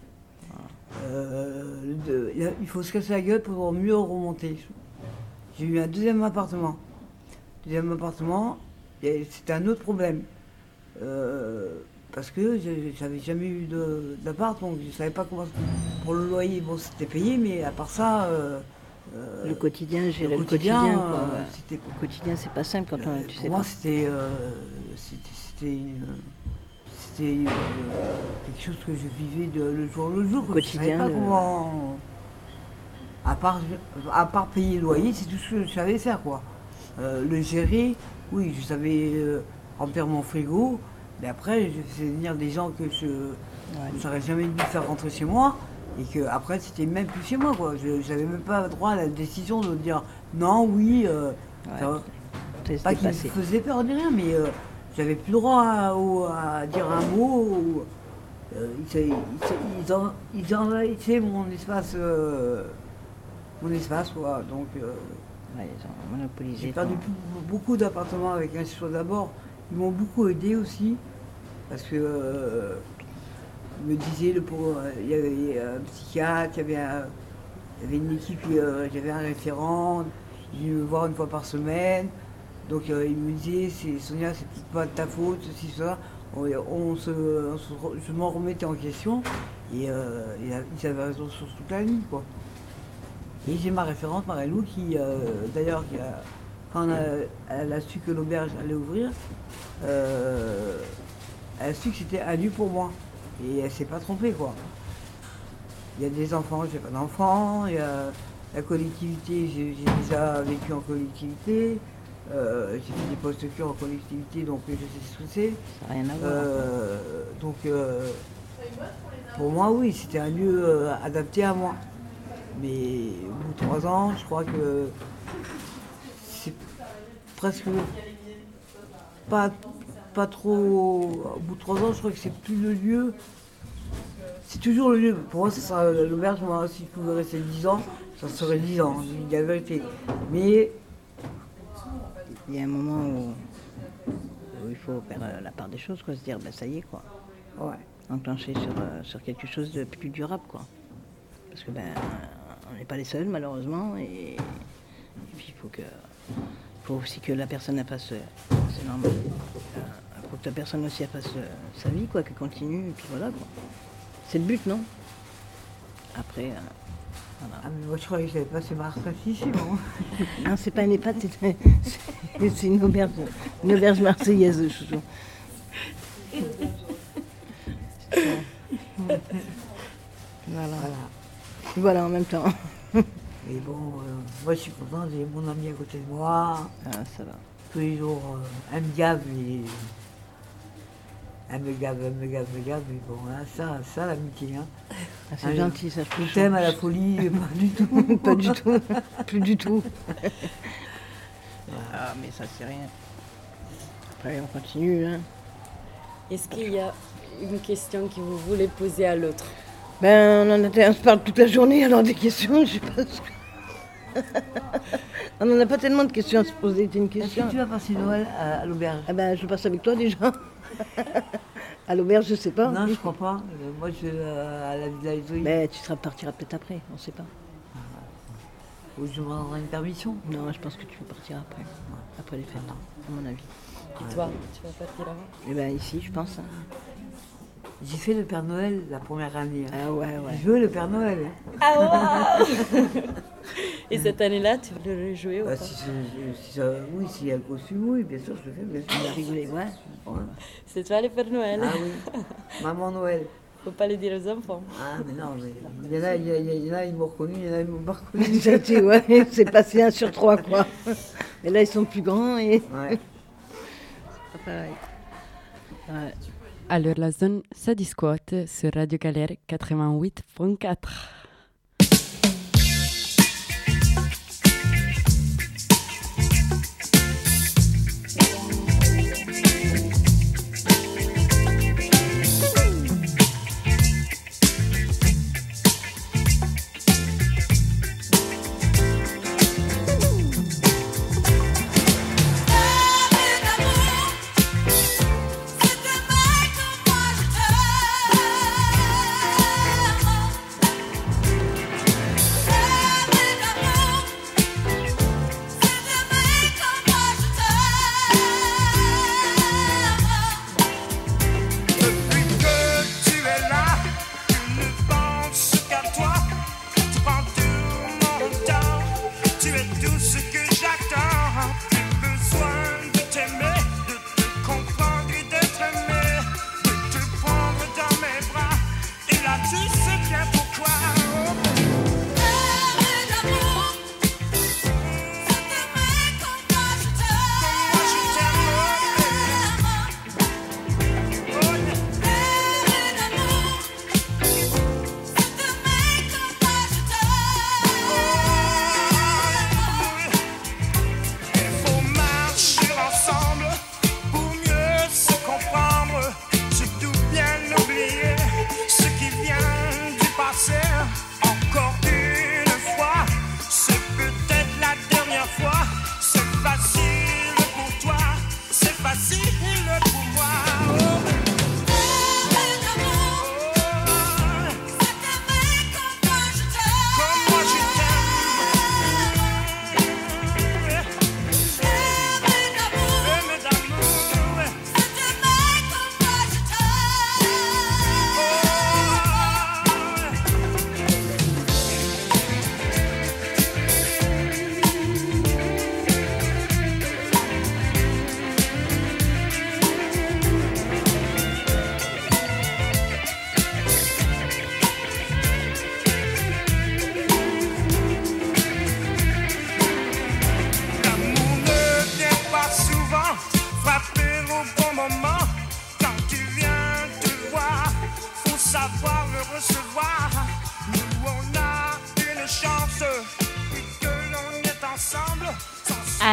Euh, de- il y a- il faut se casser la gueule pour mieux remonter. J'ai eu un deuxième appartement. Deuxième appartement, et c'était un autre problème. Euh, parce que je- j'avais jamais eu de- d'appart, donc je savais pas comment. Pour le loyer, bon, c'était payé, mais à part ça. euh, euh, Le quotidien, gérer le quotidien, quotidien, quoi, euh, ouais. c'était- Le quotidien, c'est pas simple quand on, tu pour sais moi, pas. c'était euh, c'était c'était une- c'était, euh, quelque chose que je vivais de, le jour le jour. quoi. Je savais Quotidien, pas le- comment. À part, à part payer le loyer, c'est tout ce que je savais faire, quoi. Euh, le gérer, oui, je savais euh, remplir mon frigo, mais après, je faisais venir des gens que je n'aurais jamais dû faire rentrer chez moi, et que après, c'était même plus chez moi, quoi. Je n'avais même pas droit à la décision de dire non, oui. euh, Ouais, ça- c'est pas qu'ils me dépassé. faisaient peur ni rien, mais euh, j'avais plus le droit à, au- à dire un mot. ou, euh, ils, ils, ils, en- ils envahissaient mon espace, euh, mon espace, quoi. Donc, euh, Ouais, ils ont monopolisé. j'ai perdu ton- pou- beaucoup d'appartements avec un choix d'abord. Ils m'ont beaucoup aidé aussi, parce que euh, ils me disaient, le pauvre, euh, il y avait un psychiatre, il y avait, un- il y avait une équipe, euh, j'avais un référent, il venait me voir une fois par semaine. Donc euh, il me disait, c'est, Sonia, c'est pas de ta faute, ceci, cela. On, on se, on se, je m'en remettais en question et euh, ils avaient raison sur toute la ligne, quoi. Et j'ai ma référente, Marie-Lou, qui euh, d'ailleurs, qui a, quand elle a, elle a su que l'auberge allait ouvrir, euh, elle a su que c'était un lieu pour moi. Et elle s'est pas trompée, quoi. Il y a des enfants, j'ai pas d'enfants, il y a la collectivité, j'ai, j'ai déjà vécu en collectivité. Euh, j'ai fait des post-cures en collectivité, donc je sais ce que c'est. Ça n'a rien à voir. Euh, donc, euh, pour moi, oui, c'était un lieu euh, adapté à moi. Mais au bout de trois ans, je crois que c'est presque pas, pas trop. Au bout de trois ans, je crois que c'est plus le lieu. C'est toujours le lieu. Pour moi, ça sera l'auberge. Moi, si je pouvais rester dix ans, ça serait dix ans, je dis la vérité. Mais il y a un moment où, où il faut faire la part des choses, quoi, se dire, ben ça y est, quoi. Ouais. Enclencher sur, euh, sur quelque chose de plus durable, quoi. Parce que ben, on n'est pas les seuls, malheureusement, et, et puis il faut que, faut aussi que la personne elle fasse, c'est normal. Il faut que la personne aussi elle fasse euh, sa vie, quoi, qu'elle continue, et puis voilà, quoi. C'est le but, non? Après. Euh, Voilà. Ah, mais moi je croyais que j'avais passé ma retraite ici, moi. Non, c'est pas une EHPAD, c'est, c'est une auberge, une auberge marseillaise, chouchou. Voilà. voilà. Voilà, en même temps. Mais bon, euh, moi je suis contente, j'ai mon ami à côté de moi. Ah, ça va. Tous les jours, euh, elle me gave, mais... Elle me gave, elle me gave, elle me gave, mais bon, là, ça, ça l'amitié, hein. Ah, c'est ah, gentil, ça. Je t'aime à la folie, pas du tout. Pas du tout, plus du tout. Ah, mais ça, c'est rien. Après, on continue, hein. Est-ce qu'il y a une question que vous voulez poser à l'autre? Ben, on en a, on se parle toute la journée, alors des questions, je sais pas ce que... On n'en a pas tellement de questions à se poser, c'est une question. Est-ce que tu vas passer Noël à, à l'auberge? Ah ben, je passe avec toi déjà. À l'auberge, je sais pas. Non, je crois pas. Euh, moi, je vais euh, à la Villa Isoï. Mais tu seras, partiras peut-être après, on sait pas. Ou je me rendrai une permission. Non, je pense que tu vas partir après. Après les fêtes, à mon avis. Et toi, tu vas partir avant? Eh ben, ici, je pense. Hein. J'ai fait le Père Noël la première année. Ah ouais, ouais. Je veux le Père Noël. Ah ouais. Et cette année-là, tu veux le rejouer ou bah, pas? si, si, si, Oui, s'il y a le costume, oui, bien sûr, je le fais. Bien sûr. On a rigolé, ouais. ouais. C'est toi le Père Noël. Ah oui. Maman Noël. Faut pas le dire aux enfants. Ah, mais non, mais il y en a, il y, a, il y en a, ils m'ont reconnu, il y en a, ils m'ont pas reconnu. Ouais, c'est passé un sur trois, quoi. Mais là, ils sont plus grands et. Ouais. C'est pareil. Ouais. Alors la zone, ça discute sur Radio Galère quatre-vingt-huit point quatre.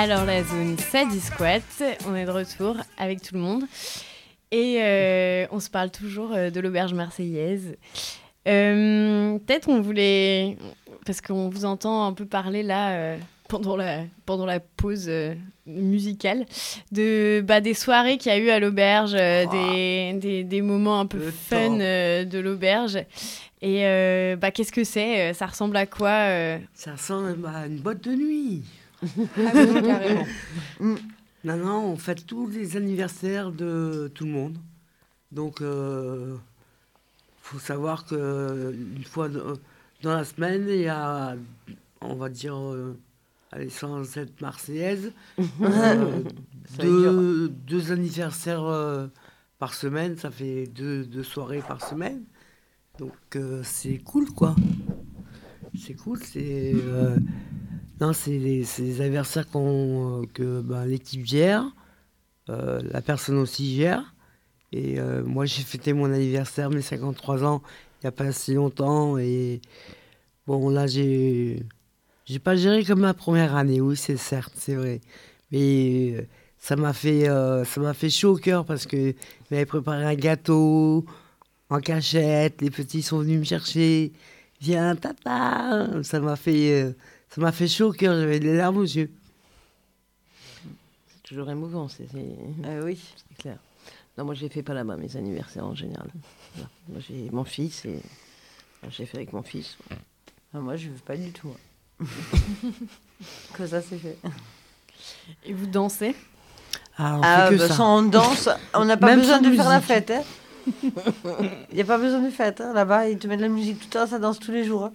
Alors la zone ça dit squat, on est de retour avec tout le monde et euh, on se parle toujours euh, de l'auberge marseillaise. Euh, peut-être on voulait, parce qu'on vous entend un peu parler là euh, pendant, la, pendant la pause euh, musicale, de, bah, des soirées qu'il y a eu à l'auberge, euh, oh. des, des, des moments un peu Le fun euh, de l'auberge. Et euh, bah, qu'est-ce que c'est ? Ça ressemble à quoi euh... Ça ressemble à une boîte de nuit. Ah oui, carrément. Non, non, on fête tous les anniversaires de tout le monde. Donc, il euh, faut savoir qu'une fois de, dans la semaine, il y a, on va dire, euh, allez, sans être marseillaise, euh, deux, deux anniversaires euh, par semaine. Ça fait deux, deux soirées par semaine. Donc, euh, c'est cool, quoi. C'est cool, c'est... Euh, Non, c'est les, c'est les anniversaires qu'on, euh, que ben, l'équipe gère, euh, la personne aussi gère. Et euh, moi, j'ai fêté mon anniversaire, mes cinquante-trois ans, il n'y a pas si longtemps. Et bon, là, j'ai, j'ai pas géré comme ma première année, oui, c'est certes, c'est vrai. Mais euh, ça m'a fait, euh, ça m'a fait chaud au cœur parce qu'ils m'avaient préparé un gâteau en cachette. Les petits sont venus me chercher. Viens, papa. Ça m'a fait... Euh, Ça m'a fait chaud au cœur, j'avais des larmes aux yeux. C'est toujours émouvant, c'est... c'est... Euh, oui, c'est clair. Non, moi, je ne les fais pas là-bas, mes anniversaires en général. Voilà. Moi, j'ai mon fils et j'ai fait avec mon fils. Ah, moi, je ne veux pas du tout. Comme ça, c'est fait. Et vous dansez ? Ah, on ah fait que bah, ça. Sans on danse, on n'a pas Même besoin sans de musique. faire la fête. Hein. Il n'y a pas besoin de fête. Hein. Là-bas, ils te mettent de la musique tout le temps, ça danse tous les jours. Hein.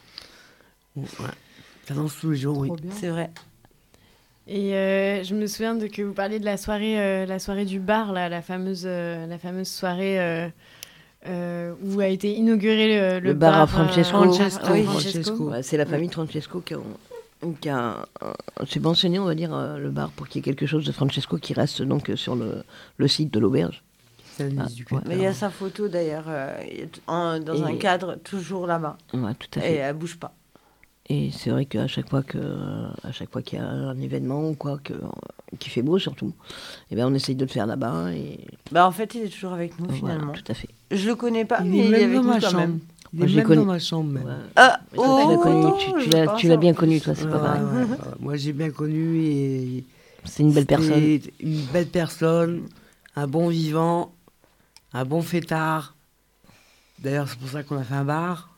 Ouais. Ça danse tous les jours, oui. C'est vrai. Et euh, je me souviens de que vous parliez de la soirée, euh, la soirée du bar, là, la fameuse, euh, la fameuse soirée euh, euh, où a été inauguré le, le, le bar, bar à Francesco. Euh, Francesco. Oui, Francesco. Ouais, c'est la famille Francesco qui a, qui a euh, subventionné, on va dire, euh, le bar pour qu'il y ait quelque chose de Francesco qui reste donc sur le, le site de l'auberge. Ah, ouais. Mais il y a sa photo d'ailleurs euh, en, dans Et... un cadre toujours là-bas. Ouais, tout à fait. Et elle bouge pas. Et c'est vrai qu'à chaque fois que, à chaque fois qu'il y a un événement ou quoi, que, qui fait beau surtout, et ben on essaye de le faire là-bas. Et... Bah en fait, il est toujours avec nous voilà, finalement. Tout à fait. Je le connais pas, il mais est il est avec dans nous ma quand chambre. même. Il Moi, est je même connu... dans ma chambre même. Ouais. Ah, toi, oh, tu l'as, connu, tu, tu, l'as, tu l'as bien connu, toi, c'est ouais, pas pareil. Ouais, ouais. Moi, j'ai bien connu et c'est une belle personne. Une belle personne, un bon vivant, un bon fêtard. D'ailleurs, c'est pour ça qu'on a fait un bar.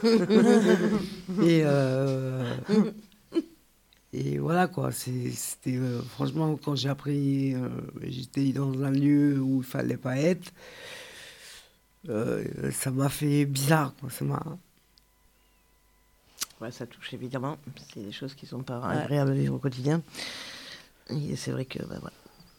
et, euh, et voilà, quoi. C'est, c'était, euh, franchement, quand j'ai appris, euh, j'étais dans un lieu où il fallait pas être, euh, ça m'a fait bizarre, quoi. Ça m'a... Ouais, ça touche évidemment. C'est des choses qui sont pas ouais. agréables à vivre au quotidien. Et c'est vrai que, bah, voilà.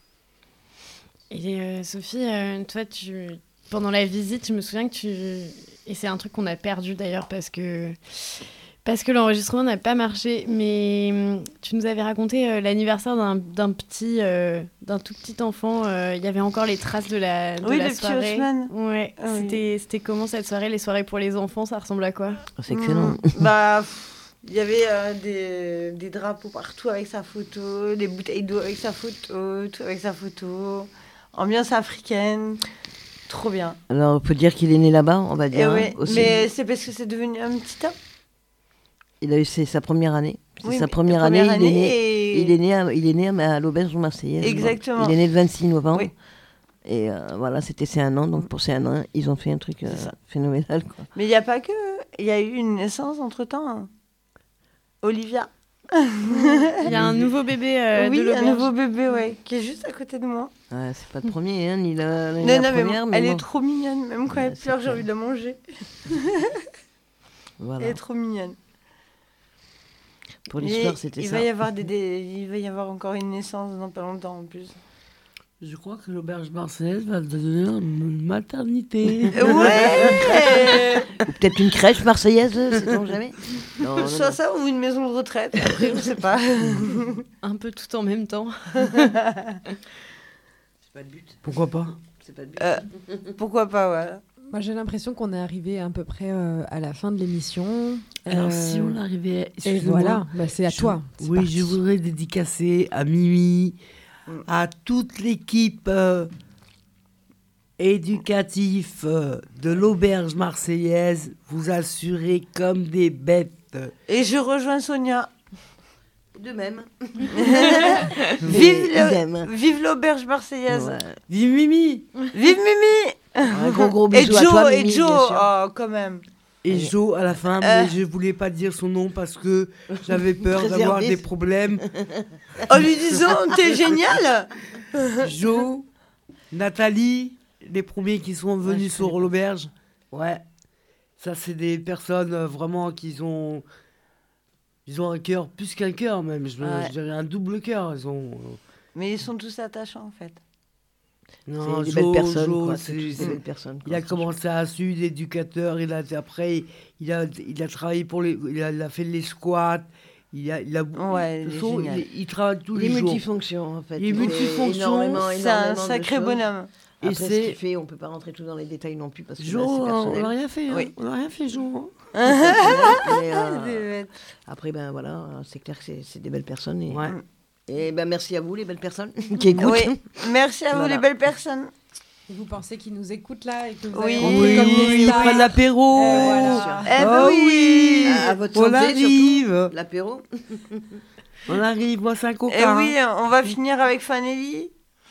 Et euh, Sophie, euh, toi, tu... pendant la visite, je me souviens que tu... Et c'est un truc qu'on a perdu d'ailleurs parce que, parce que l'enregistrement n'a pas marché. Mais tu nous avais raconté euh, l'anniversaire d'un, d'un petit, euh, d'un tout petit enfant. Euh, il y avait encore les traces de la, de oui, la le soirée. Petit Haussmann. Ouais. Ah, c'était, oui. c'était comment cette soirée, les soirées pour les enfants, ça ressemble à quoi ? C'est excellent. Mmh. Bah, il y avait euh, des, des drapeaux partout avec sa photo, des bouteilles d'eau avec sa photo, tout avec sa photo. Ambiance africaine. Trop bien. Alors, on peut dire qu'il est né là-bas, on va dire. Oui, hein, aussi. Mais c'est parce que c'est devenu un petit homme. Il a eu c'est sa première année. C'est oui, sa première, première année. année. Il est né, Et... il est né, à, il est né à, à l'auberge marseillaise. Exactement. Il est né le vingt-six novembre. Oui. Et euh, voilà, c'était ses un an. Donc pour ses un an, ils ont fait un truc euh, phénoménal, quoi. Mais il n'y a pas que. Il y a eu une naissance entre-temps. Hein. Olivia. Il y a un nouveau bébé euh, oui, de l'auberge. un nouveau bébé, ouais, qui est juste à côté de moi. Ouais, c'est pas le premier, hein, ni la, ni non, la non, première. Mais, mais elle bon. est trop mignonne, même quand ouais, elle pleure, j'ai envie de la manger. Voilà. Elle est trop mignonne. Pour l'histoire, Et c'était il ça. Va y avoir des, des, il va y avoir encore une naissance dans pas longtemps en plus. Je crois que l'auberge marseillaise va devenir une maternité. Ouais. Ou peut-être une crèche marseillaise, sait-on jamais. Non, non, soit non. Ça ou une maison de retraite, après, je sais pas. Un peu tout en même temps. C'est pas le but. Pourquoi pas? C'est pas le but. Euh, pourquoi pas, voilà. Moi, j'ai l'impression qu'on est arrivé à peu près euh, à la fin de l'émission. Alors, Euh, si on arrivait... Et excuse-moi, voilà, bah, c'est à je- toi. C'est Oui, parti. je voudrais dédicacer à Mimi, à toute l'équipe euh, éducative euh, de l'auberge marseillaise. Vous assurez comme des bêtes. Et je rejoins Sonia. De même. Vive, Idem. le- vive l'auberge marseillaise. Ouais. Vive Mimi. Vive Mimi. Un gros gros Et bisou Joe, à toi, et Mimi, Joe, bien sûr. oh, quand même. Et Jo à la fin, Euh. mais je voulais pas dire son nom parce que j'avais peur d'avoir Préserviste. des problèmes. En lui disant, t'es génial. Jo, Nathalie, les premiers qui sont venus sur l'auberge. Ouais, ça c'est des personnes euh, vraiment qui ont, ils ont un cœur, plus qu'un cœur même, je, Ouais. je dirais un double cœur. Ils ont. euh, Mais ils sont tous attachants en fait. Non, des Jo, belles personnes, Jo, quoi, c'est- c'est tous des c'est- belles personnes, Il quoi, a commencé à Sud, éducateur, il a, après, il a, il a travaillé pour les. Il a, il a fait les squats. Il a, il a, Ouais, de il est toute façon, génial. il, il travaille tous Il est les jours. multifonction, en fait. Il est Il fait multifonction. énormément, C'est un énormément de sacré choses. bonhomme. Et Après, ce c'est- qu'il fait, on peut pas rentrer tout dans les détails non plus parce que Jo, là, c'est on personnel. n'a rien fait. Hein. Oui. On n'a rien fait, Jo. C'est personnel, mais, euh, Des bêtes. après, ben voilà, c'est clair que c'est c'est des belles personnes. Et, Ouais. et ben merci à vous, les belles personnes qui écoutent. Oui, merci à vous Voilà. les belles personnes. Et vous pensez qu'ils nous écoutent là et que vous Oui. allez rentrer comme des Oui, ils stars. prennent l'apéro. Euh, voilà. Eh ben Oh oui. À, à votre On santé, arrive. surtout, l'apéro. On arrive, moi c'est un coca. Et oui, hein. on va finir avec Fanelli.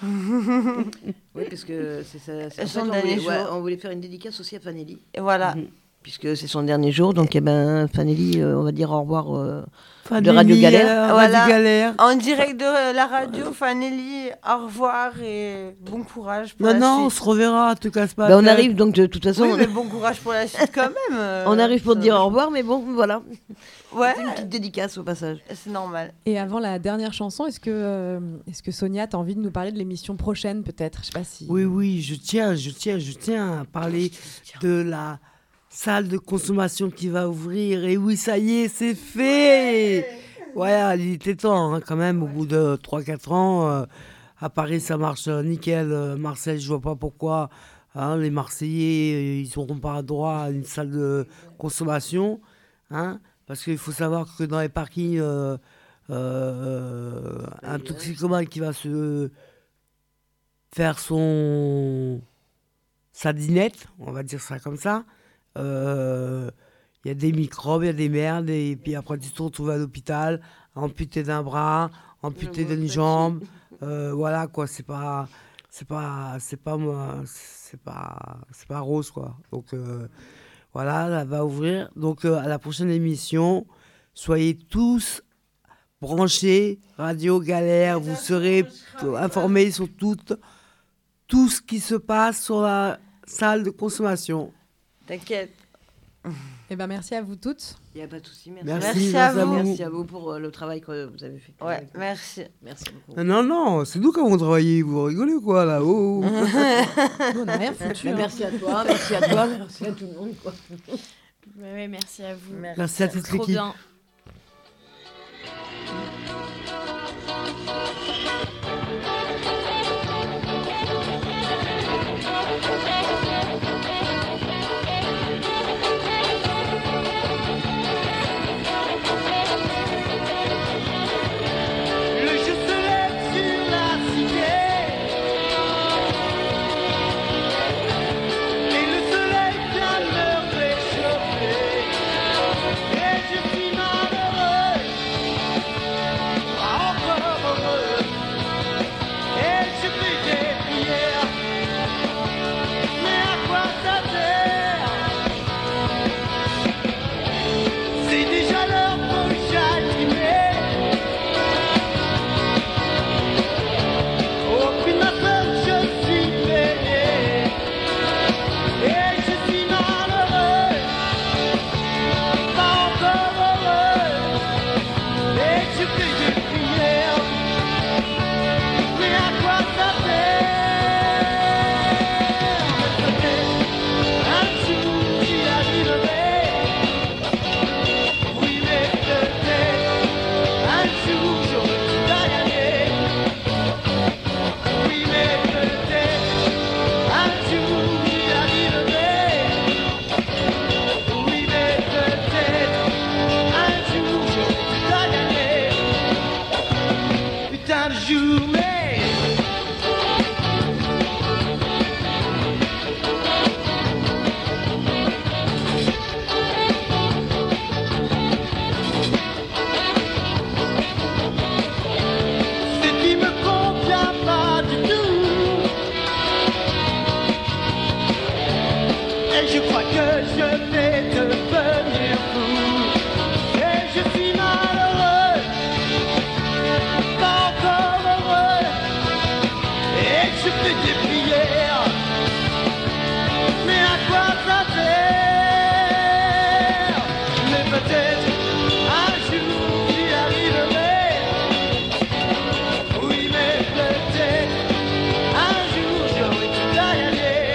Oui, parce que c'est ça. c'est- en Son fait, on, dernier voulait, ouais, jour. on voulait faire une dédicace aussi à Fanelli. Et voilà. Mhm. Puisque c'est son dernier jour, donc eh ben, Fanelli, euh, on va dire au revoir euh, Fin de Radio Galère. euh, Voilà. Radio Galère. En direct de la radio, Fanelli, au revoir et bon courage pour Non, la non, on suite. se reverra, te casse pas. Ben, la on tête. arrive donc de toute façon. Oui, on- mais bon courage pour la suite quand même. euh, On arrive pour te ça- dire au revoir, mais bon, voilà. Ouais, C'est une petite dédicace au passage. c'est normal. Et avant la dernière chanson, est-ce que, euh, est-ce que Sonia, tu as envie de nous parler de l'émission prochaine peut-être? Je sais pas si. Oui, oui, je tiens, je tiens, je tiens à parler de la salle de consommation qui va ouvrir. Et oui, ça y est, c'est fait. Ouais, il était temps hein, quand même, au bout de trois quatre ans. euh, à Paris, ça marche euh, nickel. Euh, Marseille, je vois pas pourquoi hein, les Marseillais, euh, ils n'auront pas droit à une salle de consommation. Hein, parce qu'il faut savoir que dans les parkings, euh, euh, un toxicomane qui va se faire son sa dinette, on va dire ça comme ça, euh, il y a des microbes, il y a des merdes, et puis après tu te retrouves à l'hôpital, amputé d'un bras, amputé d'une jambe, euh, voilà quoi, c'est pas, c'est pas, c'est pas moi, c'est pas, c'est pas rose quoi. Donc euh, voilà, elle va ouvrir. Donc euh, à la prochaine émission, soyez tous branchés, Radio Galère, vous serez informés sur tout, tout ce qui se passe sur la salle de consommation. T'inquiète. Eh ben, merci à vous toutes. Il n'y a pas de souci. Merci, Merci, Merci merci à à vous. vous. Merci à vous pour euh, le travail que vous avez fait. Ouais, merci. Merci beaucoup. Non, non, non, c'est nous qui avons travaillé, vous rigolez ou quoi là oh, oh. Nous, on n'a rien foutu. Bah, hein. merci à toi, merci à toi, merci à tout le monde. Quoi. Ouais, ouais, merci à vous. Merci à toute Trop l'équipe. bien. Le jour se lève sur la cité et le soleil vient me réchauffer. Et je suis malheureux, pas encore heureux. je vais devenir fou. Et je suis malheureux, pas encore heureux. Et je fais des prières, mais à quoi ça sert? Mais peut-être un jour j'y arriverai. Oui, mais peut-être un jour j'aurai tout à gagner.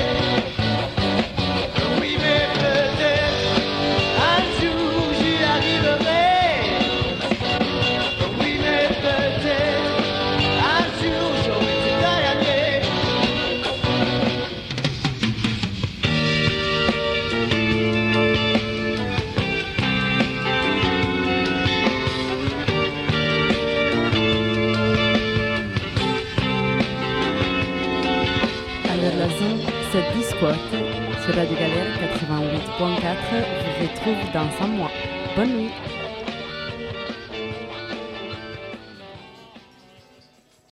Oui, mais peut-être un jour j'y arriverai. Oui, mais peut-être un jour j'aurai tout à gagner. Alors la zone, c'est Discord sur Radio Galère quatre-vingt-huit point quatre vous retrouve dans un mois. Bonne nuit.